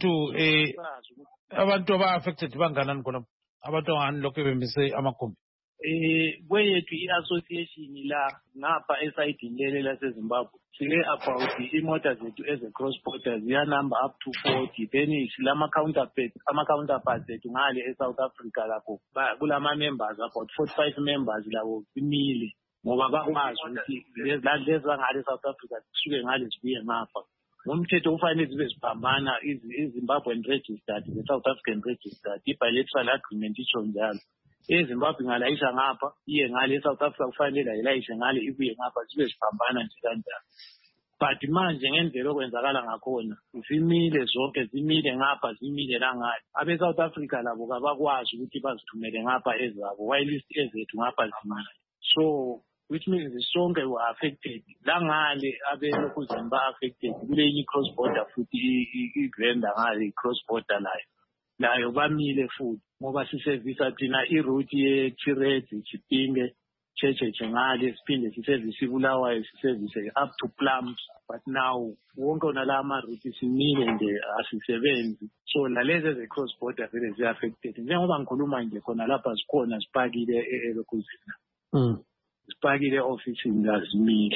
abantu aba-affected banganani khona abantu angani lokhu bemise amagumbi? Kweyethu i-association la ngapha esayidini lele laseZimbabwe sile about imota zethu eze-cross border ziyanumber up to 40 then ama-counterparts ethu ngale eSouth Africa lapho kulama-members about 45 members labo simile ngoba bakwazi ukuthi lezi ngale eSouth Africa zisuke ngale zibuye ngapha. Ngomthetho kufanele zibe ziphambana iZimbabwean registered ne-South African registered i-bilateral agreement itsho njalo. eZimbabwe ngalayisha ngapha iye ngale eSouth Africa kufanele ayilayishe ngale ibuye ngapha zibe ziphambana nje kanjalo. But manje ngendlela okwenzakala ngakhona zimile zonke zimile ngapha zimile la ngale abe-South Africa labo kabakwazi ukuthi bazithumele ngapha ezabo while ezethu ngapha zimile. So which means sonke were affected la ngale abelokhu zimba affected kule i-cross border futhi i-vendor ngale i-cross border layo bamile futhi ngoba sisevisa thina iroute ye-Tireti Chipinge Checheche ngale siphinde sisevise iBulawayo sisevise up to Plums but now wonke onala ama-route simile nje asisebenzi. So lalezi eze-cross border vele zi-affected njengoba ngikhuluma nje khona lapha zikhona sipakile elokhuzina sipakile ofisini lazimile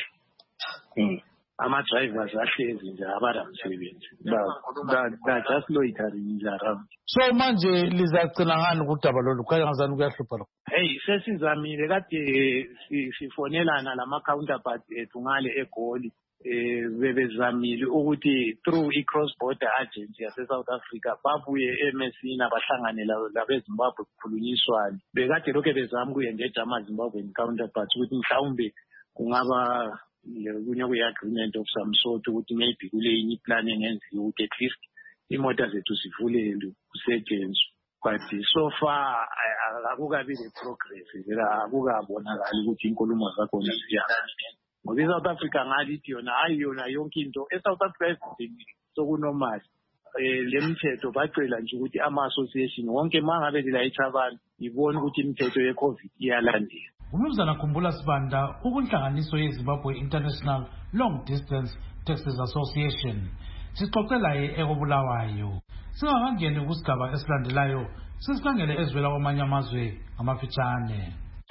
ama-drivers ahlezi nje abaramsebenzi just loitering nje around. So manje lizagcina ngani kudaba lolu kangazani kuyahlupha lo? Hey sesizamile kade sifonelana lama-counterparts ethu ngale eGoli bebezamile ukuthi through i-cross border agency yase-South Africa babuye eMessina bahlangane labeZimbabwe kukhulunyiswane bekade lokhu bezama kuyengeja ama-Zimbabwean counterparts ukuthi mhlawumbe kungaba kunye kwi-agreement of some sort ukuthi maybe kule yinye iplan engenziwa ukuthi at least imoto zethu zivulelwe kusetshenzwe. But so far akukabi le-progress vela akukabonakali ukuthi inkulumo zakhona ziyahamba ngoba iSouth Africa ngalithi yona hayi yona yonke into eSouth Africa sokunormal le mithetho bacela nje ukuthi ama-association wonke mangabe zilayitha abantu ibone ukuthi imithetho ye-COVID iyalandela. Umnumzana Khumbula Sibanda ukunhlanganiso yeZimbabwe International Long Distance Taxis Association sixoxela eKobulawayo. Singakangeni kusigaba esilandelayo sisikhangele ezivela kwamanye amazwe ngamafitshane.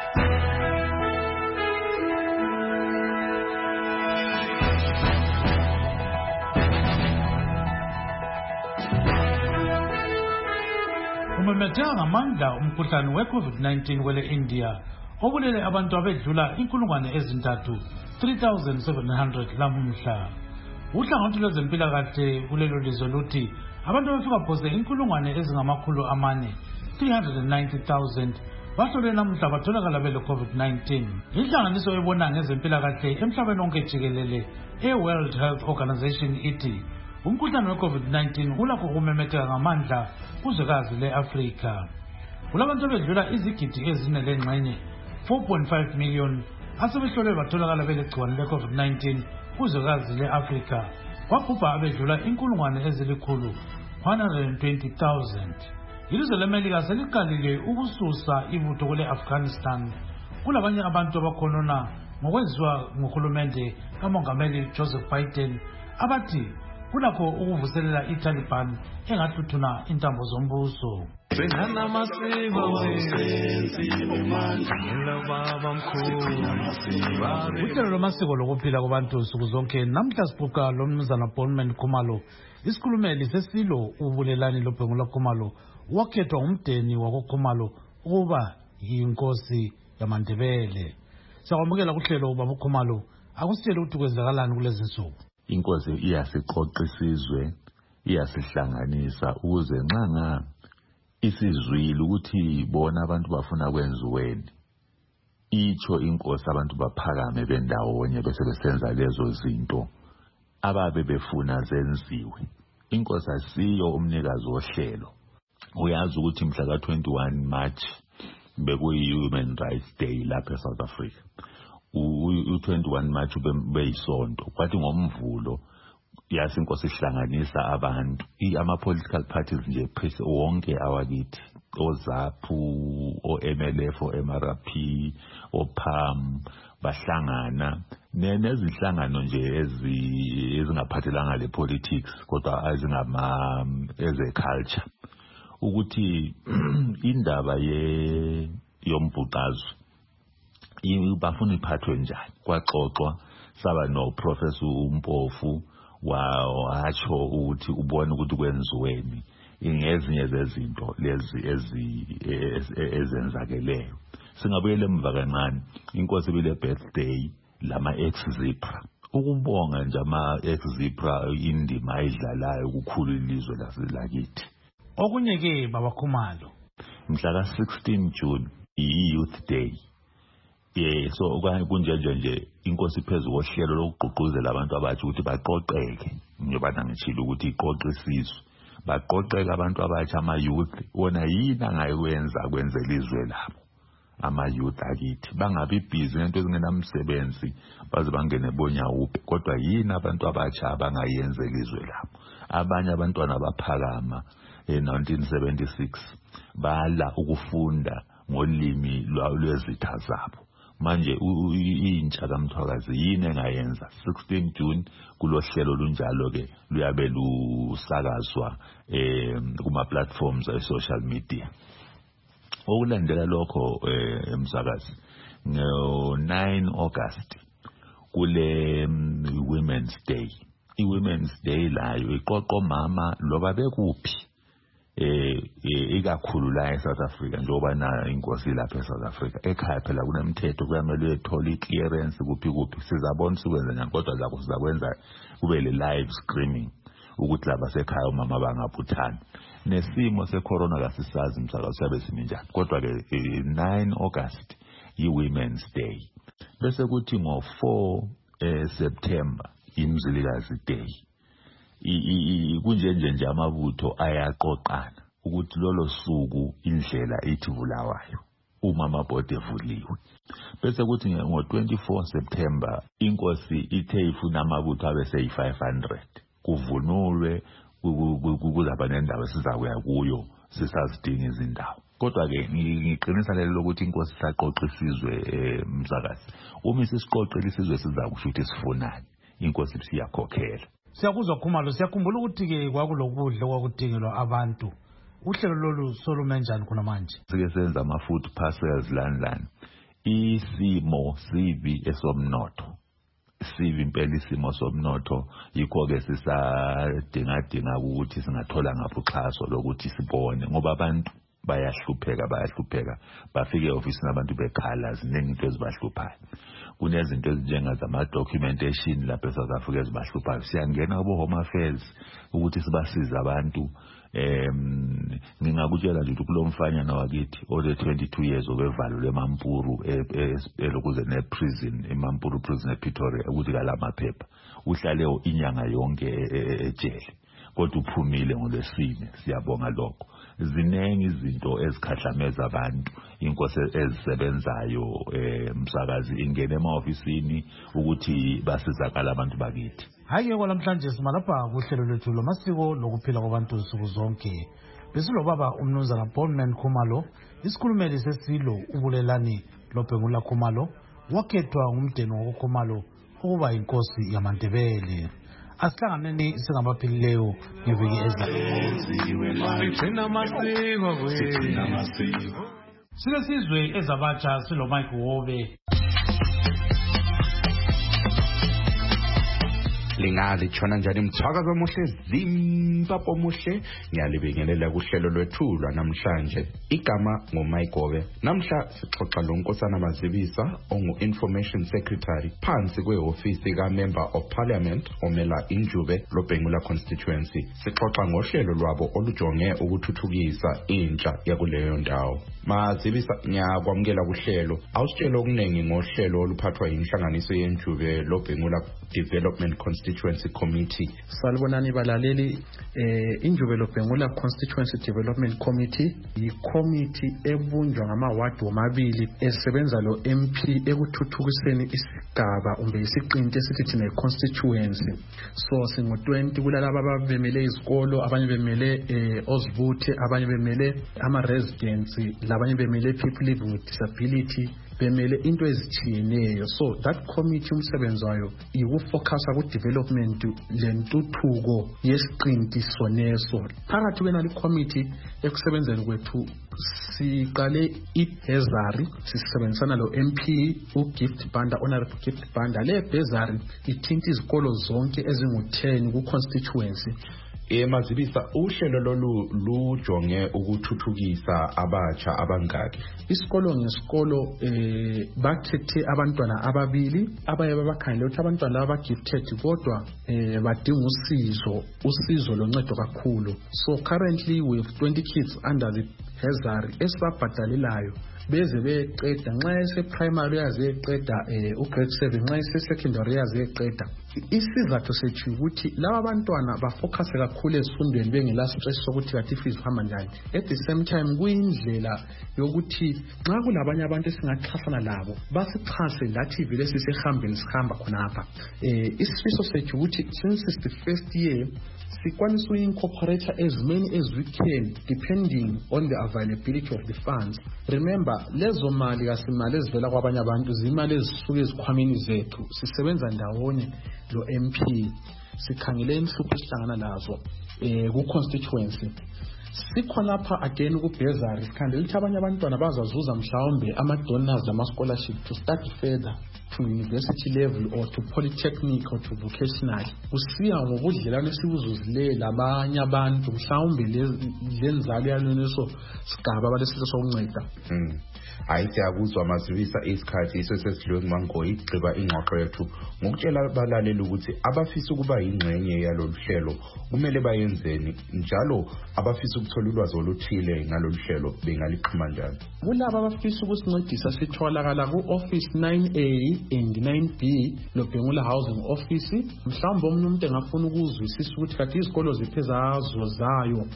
Umemetheka ngamandla umkhuhlane we-COVID-19 kwele India obulele abantu abedlula 3,700 lamuhla. Uhlangothi lwezempilakahle kulelo lizwe luthi abantu abafika phose 390,000 bahlole namuhla batholakala bele COVID-19. Inhlanganiso ebona ngezempilakahle emhlabeni wonke jikelele e-World Health Organization ithi umkhuhlane we-COVID-19 ulakho ukumemetheka ngamandla kuzwekazi le-Afrika. Kulabantu abedlula izigidi ezine lengxenye 4.5 million asebehlolwe batholakala belegciwane le-COVID-19 kuzwekazi le-Afrika kwabhubha abedlula 120,000. Ilizwe leMelika seliqalile ukususa ibutho kule-Afghanistan kulabanye abantu abakhonona ngokwenziwa nguhulumende kamongameli Joseph Biden abathi kulakho ukuvuselela iTaliban engathuthuna intambo zombuso. Uhlelo lwamasiko lokuphila kwabantu nsuku zonke namhla sibuka lo mnumzana Bonman Khumalo isikhulumeli sesilo ubulelani lobhengu lwaKhumalo wakhethwa umdeni wakoKhumalo ukuba yinkosi yamaNdebele. Siyakwamukela kuhlelo ubaba uKhumalo, akusitshele ukuthi kwenzakalani kulezi nsuku. Inkosi iyasiqoqa isizwe, iyasihlanganisa ukuze nxa isizwile ukuthi bona abantu bafuna kwenziweni, itsho inkosi abantu baphakame bendawonye bese besenza lezo zinto ababe befuna zenziwe. Inkosi asiyo umnikazi wohlelo. Uyazi ukuthi mhla ka-21 March bekuyi-Human Rights Day lapha eSouth Africa. U-21 March beyisonto, kwathi ngomvulo yasi inkosi ihlanganisa abantu, ama-political parties nje phese wonke awakithi, oZAPU, o-MLF, o-MRP, o-PAM, bahlangana nezinhlangano nje ezingaphathelanga le-politics kodwa eze-culture, ukuthi indaba yombhuqazwe bafuna iphathwe njani. Kwaxoxwa saba no-Professor uMpofu watsho ukuthi ubone ukuthi kwenziweni ngezinye zezinto lezi ezenzakeleyo. Singabuyela emva kancane, inkosi bile birthday lama ex-Zipra, ukubonga nje ama ex-Zipra indima ayidlalayo ukukhulu ilizwe lakithi. Okunye ke baba Khumalo, mhla ka-16 June i-Youth Day. So kunjenje nje inkosi phezu kohlelo lokugqugquzela abantu abatsha ukuthi baqoqeke, ngiyobana ngitshilo ukuthi iqoqe isizwe, baqoqeke abantu abatsha, ama-youth, wona yini angayikwenza kwenzela izwe labo. Ama-youth akithi bangabi busy ngento ezingenamsebenzi baze bangene bonyawuphi, kodwa yini abantu abatsha abangayenzela izwe labo. Abanye abantwana baphakama 1976 bala ukufunda ngolimi lwezitha zabo. Manje intsha kaMthwakazi yini engayenza? 16 June kulohlelo lunjalo ke luyabe lusakazwa kuma-platforms e-social media. Okulandela lokho emsakazi, ngo-9 August kule Women's Day. I-Women's Day layo iqoqo mama loba bekuphi ikakhulu la eSouth Africa, njengoba na inkosi lapha eSouth Africa. Ekhaya phela kunemithetho, kuyamele uyethole i-clearance kuphi. Sizabona sikwenza njani, kodwa lakho sizakwenza kube le-live streaming ukuthi laba sekhaya umama bangabuthani. Nesimo secorona kasisazi msakazi siyabe simi njani, kodwa ke 9 August yi-Women's Day. Bese kuthi ngo-4 September imzilikazi Day. Kunjenje amabutho ayaqoqana ukuthi lolo suku indlela ithi Bulawayo uma amabhodi evuliwe. Bese kuthi ngo-24 September inkosi ithe ifuna amabutho abe seyi-500 kuvunulwe, kuzaba nendawo esizakuya kuyo sisazidinga izindawo. Kodwa ke ngiqinisa lelo lokuthi inkosi isaqoqa isizwe msakazi. Uma isisiqoqile isizwe sizakusho ukuthi sifunani, inkosi siyakhokhela. Siyakuzwa Khumalo, siyakhumbula ukuthi ke kwakulokudla okwakudingelwa abantu. Uhlelo lolu solume njani khona manje? Sike senza ama-food parcels lani. Isimo sibi esomnotho. Sibi impela isimo somnotho, yikho-ke sisadinga ukuthi singathola ngapho uxhaso lokuthi sibone, ngoba abantu bayahlupheka, bafike e-ofisini abantu bekhala, ziningi into ezibahluphayo. Kunezinto ezinjengazama-documentation lapha eSouth Africa ezibahluphayo. Siyangena kubo-Home Affairs ukuthi sibasize abantu. Ngingakutshela nje ukuthi kulo mfanyana wakithi ole-22 years obevalelwe eMampuru elokuze ne-prison, eMampuru prison ePretoria, ukuthi kalamaphepha uhlale inyanga yonke ejele, kodwa uphumile ngoLwesine. Siyabonga lokho. Ziningi izinto ezikhahlameza abantu, inkosi ezisebenzayo msakazi ingene ema-ofisini ukuthi basizakala abantu bakithi. Hayi kwalamhlanje simalapha kuhlelo lwethu lomasiko lokuphila kwabantu nsuku zonke. Besilobaba umnumzana Bowman Khumalo, isikhulumeli sesilo ubulelani loBhengula Khumalo, wakhethwa ngumdeni wakoKhumalo ukuba inkosi yamaNdebele. Asihlanganeni singabaphilileyo ngeviki ezayo. Silesizwe ezabatsha silo Mike Wobe. Ningalitshona njani mthwakazi omuhle Zimbabwe omuhle ngiyalibingelela kuhlelo lwethu lwanamhlanje igama ngoMayigobe namhla sixoxa lo Nkosana Mazibisa ongu-Information Secretary phansi kwe-ofisi ka-Member of Parliament omela Injube Lobhengula Constituency sixoxa ngohlelo lwabo olujonge ukuthuthukisa intsha yakuleyo ndawo. Mazibisa ngiyakwamukela kuhlelo awusitshela okuningi ngohlelo oluphathwa yinhlanganiso yeNjube Lobhengula Development Constituency Committee. Salibonani balaleli Injube Lobhengula Constituency Development Committee yi-committee ebunjwa ngamawadi womabili esebenza lo MP ekuthuthukiseni isigaba umbe isiqinti esithi thina constituency. So singo-20 kulalabo ababemele izikolo, abanye bemele ozibuthe, abanye bemele ama-residents, labanye bemele people living with disability, bemele into ezithiyeneyo. So that committee umsebenzi wayo ikufocusa ku-development lentuthuko yesiqinti soneso. Phakathi kwenali committee ekusebenzeni kwethu siqale ibhezari sisebenzisana lo MP uGift Banda, Honorable Gift Banda. Le bhezari ithinta izikolo zonke ezingu-10 ku-constituency. Mazibisa uhlelo lolu lujonge ukuthuthukisa abatsha abangaki. Isikolo ngesikolo bakhethe abantwana ababili abaye babakhangela ukuthi abantwana abagifted kodwa badinga usizo loncedo kakhulu. So currently we have 20 kids under the bursary esibabhadalelayo beze beqeda nxa ese primary yaze eqeda ugrade 7 nxa ese secondary yaze eqeda. Isizathu sethu ukuthi laba bantwana bafocus kakhulu esifundweni bengela stress sokuthi kathi fees hamba njani. At the same time kuyindlela yokuthi nxa kulabanye abantu esingaxhasana labo basichase lathi vele sisehambeni sihamba khonapha. Isifiso sethu ukuthi since it's the first year sikwanisa uku-incorporate as many as we can depending on the availability of the funds. Remember lezo mali kasimali ezivela kwabanye abantu zimali ezisuka ezikhwameni zethu. Sisebenza ndawonye lo MP sikhangele imhlupho esihlangana lazo ku-constituency. Sikhonapha again ku-bursary sikhangele ukuthi abanye abantwana bazazuza mhlawumbe ama-donors nama-scholarship to study further to university level or to polytechnic or to vocational. Kusiya ngobudlelwane esibuzuzile labanye abantu mhlawumbe lenzalo yaleso sigaba balesizwe sokunceda. Ayisiyakuzwa Mazibisa isikhathi sesidliwe nguMangoyi igqiba ingxoxo yethu ngokutshela abalaleli ukuthi abafisa ukuba yingxenye yalolu hlelo kumele bayenzeni njalo abafisa ukuthola ulwazi oluthile ngalolu hlelo bengalixhuma njani. Kulabo abafisa ukusincedisa sitholakala ku-office 9A and 9B Lobhengula Housing Office. Mhlawumbe umuntu engafuna ukuzwisisa ukuthi kathi izikolo ziphezazo zayo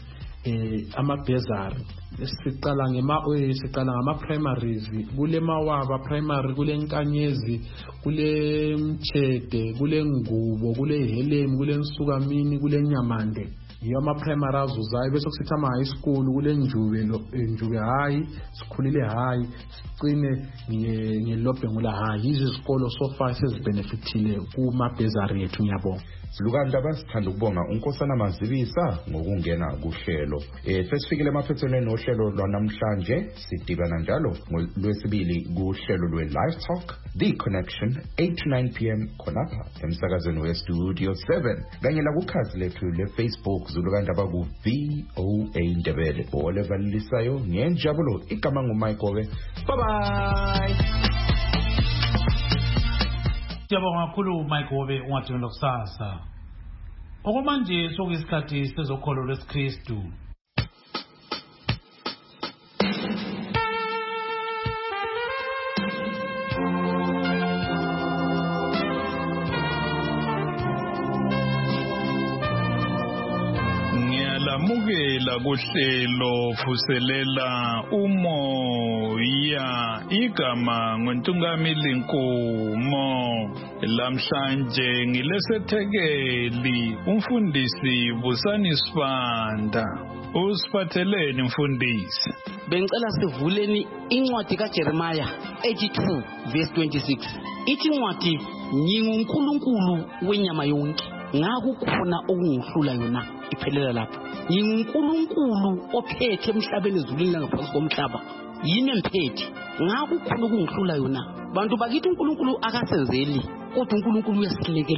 amabhezari siqala ngama-primaries kule Mawaba primary, kule Nkanyezi, kule Mchede, kule Ngubo, kule Helem, kule Nsukamini, kule Nyamande. Yiyo ama-primary azuzayo bese kusithi ama-high school kule Njube high, sikhulile high, siqine ngeLobhengula high. Yizo izikolo so far sezibhenefithile kumabhezari yethu. Ngiyabonga. Silukani abasithanda ukubonga uNkosana Mazibisa ngokungena kuhlelo. Sesifikile emaphethelweni nohlelo lwanamhlanje sidibana njalo ngolwesibili kuhlelo lwe-Live Talk The Connection 8 to 9 p.m. khonapha emsakazweni we-Studio 7 kanye lakukhazi lethu le-Facebook Zulukandaba ku-VOA Ndebele. Olevalisayo ngenjabulo igama nguMayigobe. Bye bye. Siyabonga kakhulu Mayigobe ungadinga kusasa. Okwamanje sokuyisikhathi sezokholo lwesikristu. Ngiyalamukela kuhlelo vuselela umoya igama ngoNtungamili Nkomo. Lamhlanje ngilesethekeli umfundisi Busani Sibanda. Usiphatheleni mfundisi? Bengicela sivuleni incwadi kaJeremiah 82 verse 26. Ithi incwadi nginguNkulunkulu wenyama yonke. Ngakukhona okungihlula yona iphelela lapho. NginguNkulunkulu ophethe emhlabeni ezulwini langaphansi komhlaba. Yimi emphethe. Ngakukhona okungihlula yona. Bantu bakithi uNkulunkulu akasenzeli kodwa uNkulunkulu uyasilekelela.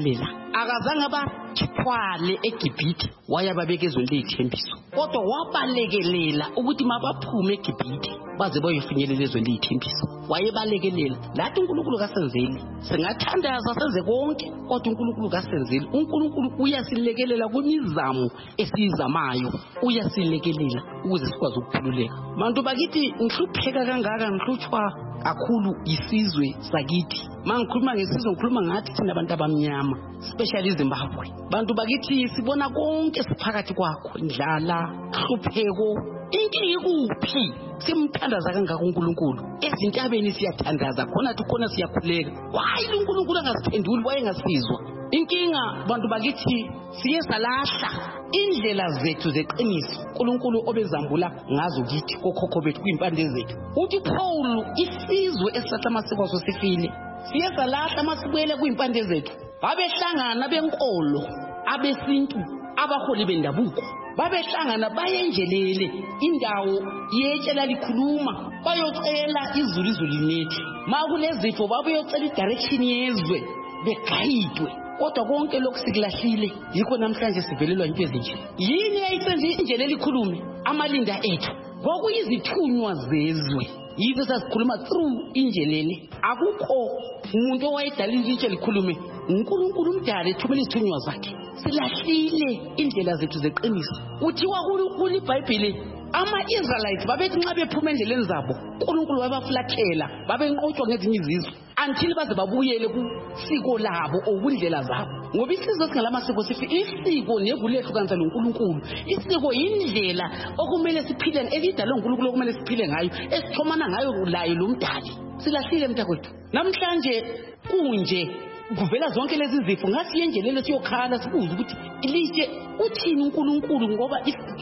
akazange bathwale eGibhithe wayababeka ezweni ley'thembiso kodwa wabalekelela ukuthi mabaphume eGibhithe baze bayofinyelela ezweni ley'thembiso wayebalekelela lathi uNkulunkulu kasenzeli singathandaza senze konke kodwa uNkulunkulu kasenzeli uNkulunkulu uyasilekelela kwimizamo esiyizamayo uyasilekelela ukuze sikwazi ukukhululeka bantu bakithi ngihlupheka kangaka ngihlutshwa kakhulu isizwe sakithi mangikhuluma ngesizwe ngikhuluma ngathi thina abantu abamnyama especially eZimbabwe bantu bakithi sibona konke siphakathi kwakho indlala hlupheko inkinga ikuphi simthandaza kangaka uNkulunkulu ezintabeni siyathandaza khona siyakhuleka why uNkulunkulu angasiphenduli wayengasizwa inkinga bantu bakithi siye salahla indlela zethu zeqiniso uNkulunkulu obezambula ngazo kithi kokhokho bethu kwimpande zethu uthi Paul isizwe esihla amasiko aso sifile siye salahla amasibuyele kwimpande zethu babehlangana benkolo abesintu abaholi bendabuko babehlangana bayenjelele indawo yetshela likhuluma bayocela izulu linethi makulezifo babeyocela idirection yezwe begayidwe kodwa konke lokhu sikulahlile yikho namhlanje sivelelwa into ezinje yini yayisenze injele likhulume amalinda ethu ngokuyizithunywa zezwe yizo sasikhuluma through injelele akukho umuntu owayedala ilitshe likhulume uNkulunkulu umdala ethumela izithunywa zakhe silahlile indlela zethu zeqiniso uthiwa kuliBhayibheli ama-Israelites babethi nxa bephuma endleleni zabo uNkulunkulu wabaflathela babenqotshwa ngezinye izizwe until baze babuyele kusiko labo okundlela zabo ngoba isizwe singalamasiko sifi isiko nekulehlukanisa loNkulunkulu isiko indlela okumele siphile elidalwe uNkulunkulu okumele siphile ngayo esithomana ngayo layo lo mdali silahlile mntakwethu namhlanje kunje kuvela zonke lezi zifo ngathi yenjelele siyokhala sibuze ukuthi ilitshe uthini uNkulunkulu ngoba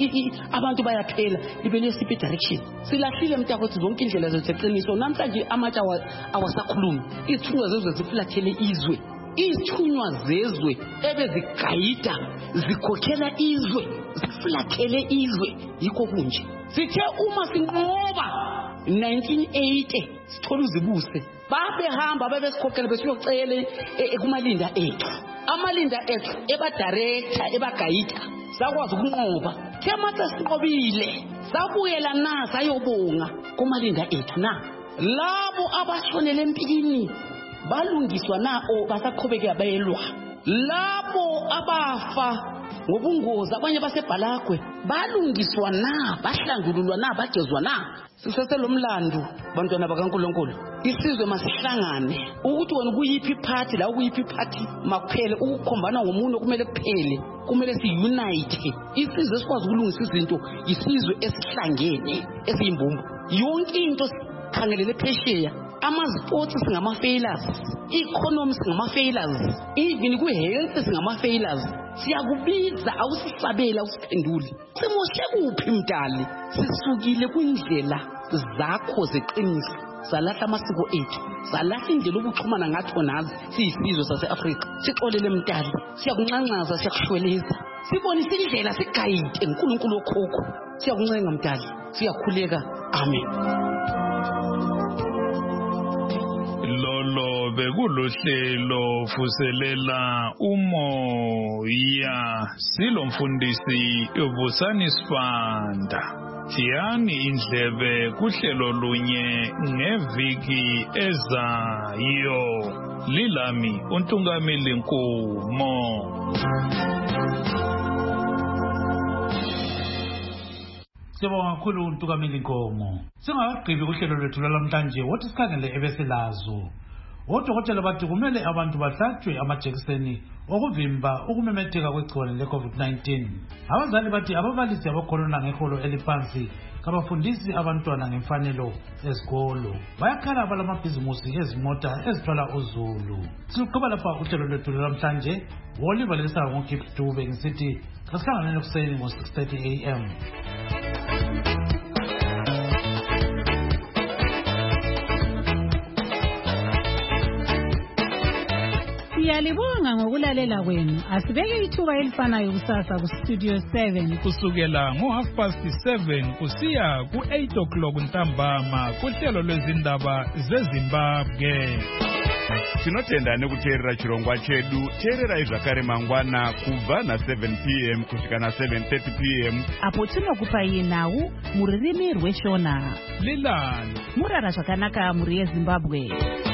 abantu bayaphela libele siphi direction silahlile mntakwethu zonke indlela zethu zeqiniso namhlanje amatsha awasakhulumi izithunywa zezwe ziflathele izwe izithunywa zezwe ebezigayida zikhokhela izwe ziflathele izwe yikho kunje sithe uma sinqoba 1980 sithola uzibuse babehamba babesikhokhela besiyocela kumalinda ethu amalinda ethu eba-director ebagayida sakwazi ukunqoba themata sinqobile sabuyela na sayobonga kumalinda ethu na labo abashonele empini balungiswa na o basaqhubeka bayelwa labo abafa ngobungozi abanye basebhalagwe balungiswa na bahlanjululwa na bagezwa na siseselomlando bantwana bakaNkulunkulu isizwe masihlangane ukuthi wena kuyiphi party la kuyiphi party makuphele ukukhombana ngomuntu kumele kuphele kumele siunite isizwe sikwazi ukulungisa izinto isizwe esihlangene esiyimbumba yonke into khangelele phesheya ama-sports singama-failures i-economy singama-failures even kwi-health singama-failures siyakubiza awusisabela awusiphenduli simoshe kuphi mdali sisukile kwindlela zakho zeqiniso salahla amasiko ethu salahla indlela obuxhumana ngathi nazi siyisizwe sase-Afrika sixolele mdali siyakuncancaza siyakushweleza sibonise indlela sigayide uNkulunkulu okhokho siyakuncenga mdali siyakhuleka amen lolo bekuluhlelo vuselela umoya silomfundisi Vusani Sibanda thiyani indlebe kuhlelo lunye ngeviki ezayo lilami uNtungameli Nkumo. Sibonga kakhulu uNtungameli Nkomo. Singakagqibi kuhlelo lwethu lwalamhlanje wothi sikhangele ebesilazo. Odokotela bathi kumele abantu bahlatshwe amajekiseni okuvimba ukumemetheka kwegciwane le-COVID-19. Abazali bathi ababalisi abakhuluma ngeholo eliphansi kabafundisi abantwana ngemfanelo ezikolo. Bayakhala abalamabhizimusi ezimota ezithwala uzulu. Siluqhuba lapha uhlelo lwethu lwalamhlanje. Woliver lelisa ngoKips Dube ngisithi kasihlangane ekuseni ngo-6:30 AM. Siyalibonga ngokulalela kwenu. Asibeke ithuba elifanayo kusasa kuStudio 7 kusukela ngo7:30 kusiya ku8 o'clock ntambama kuhlelo lwezindaba zeZimbabwe. tinotenda nekuteerera chirongwa chedu. Teererai zvakare mangwana kubva na7 p.m. kusvika na7:30 p.m. apo tinokupai nhau mururimi rweshona. Lilani murara zvakanaka muri yeZimbabwe.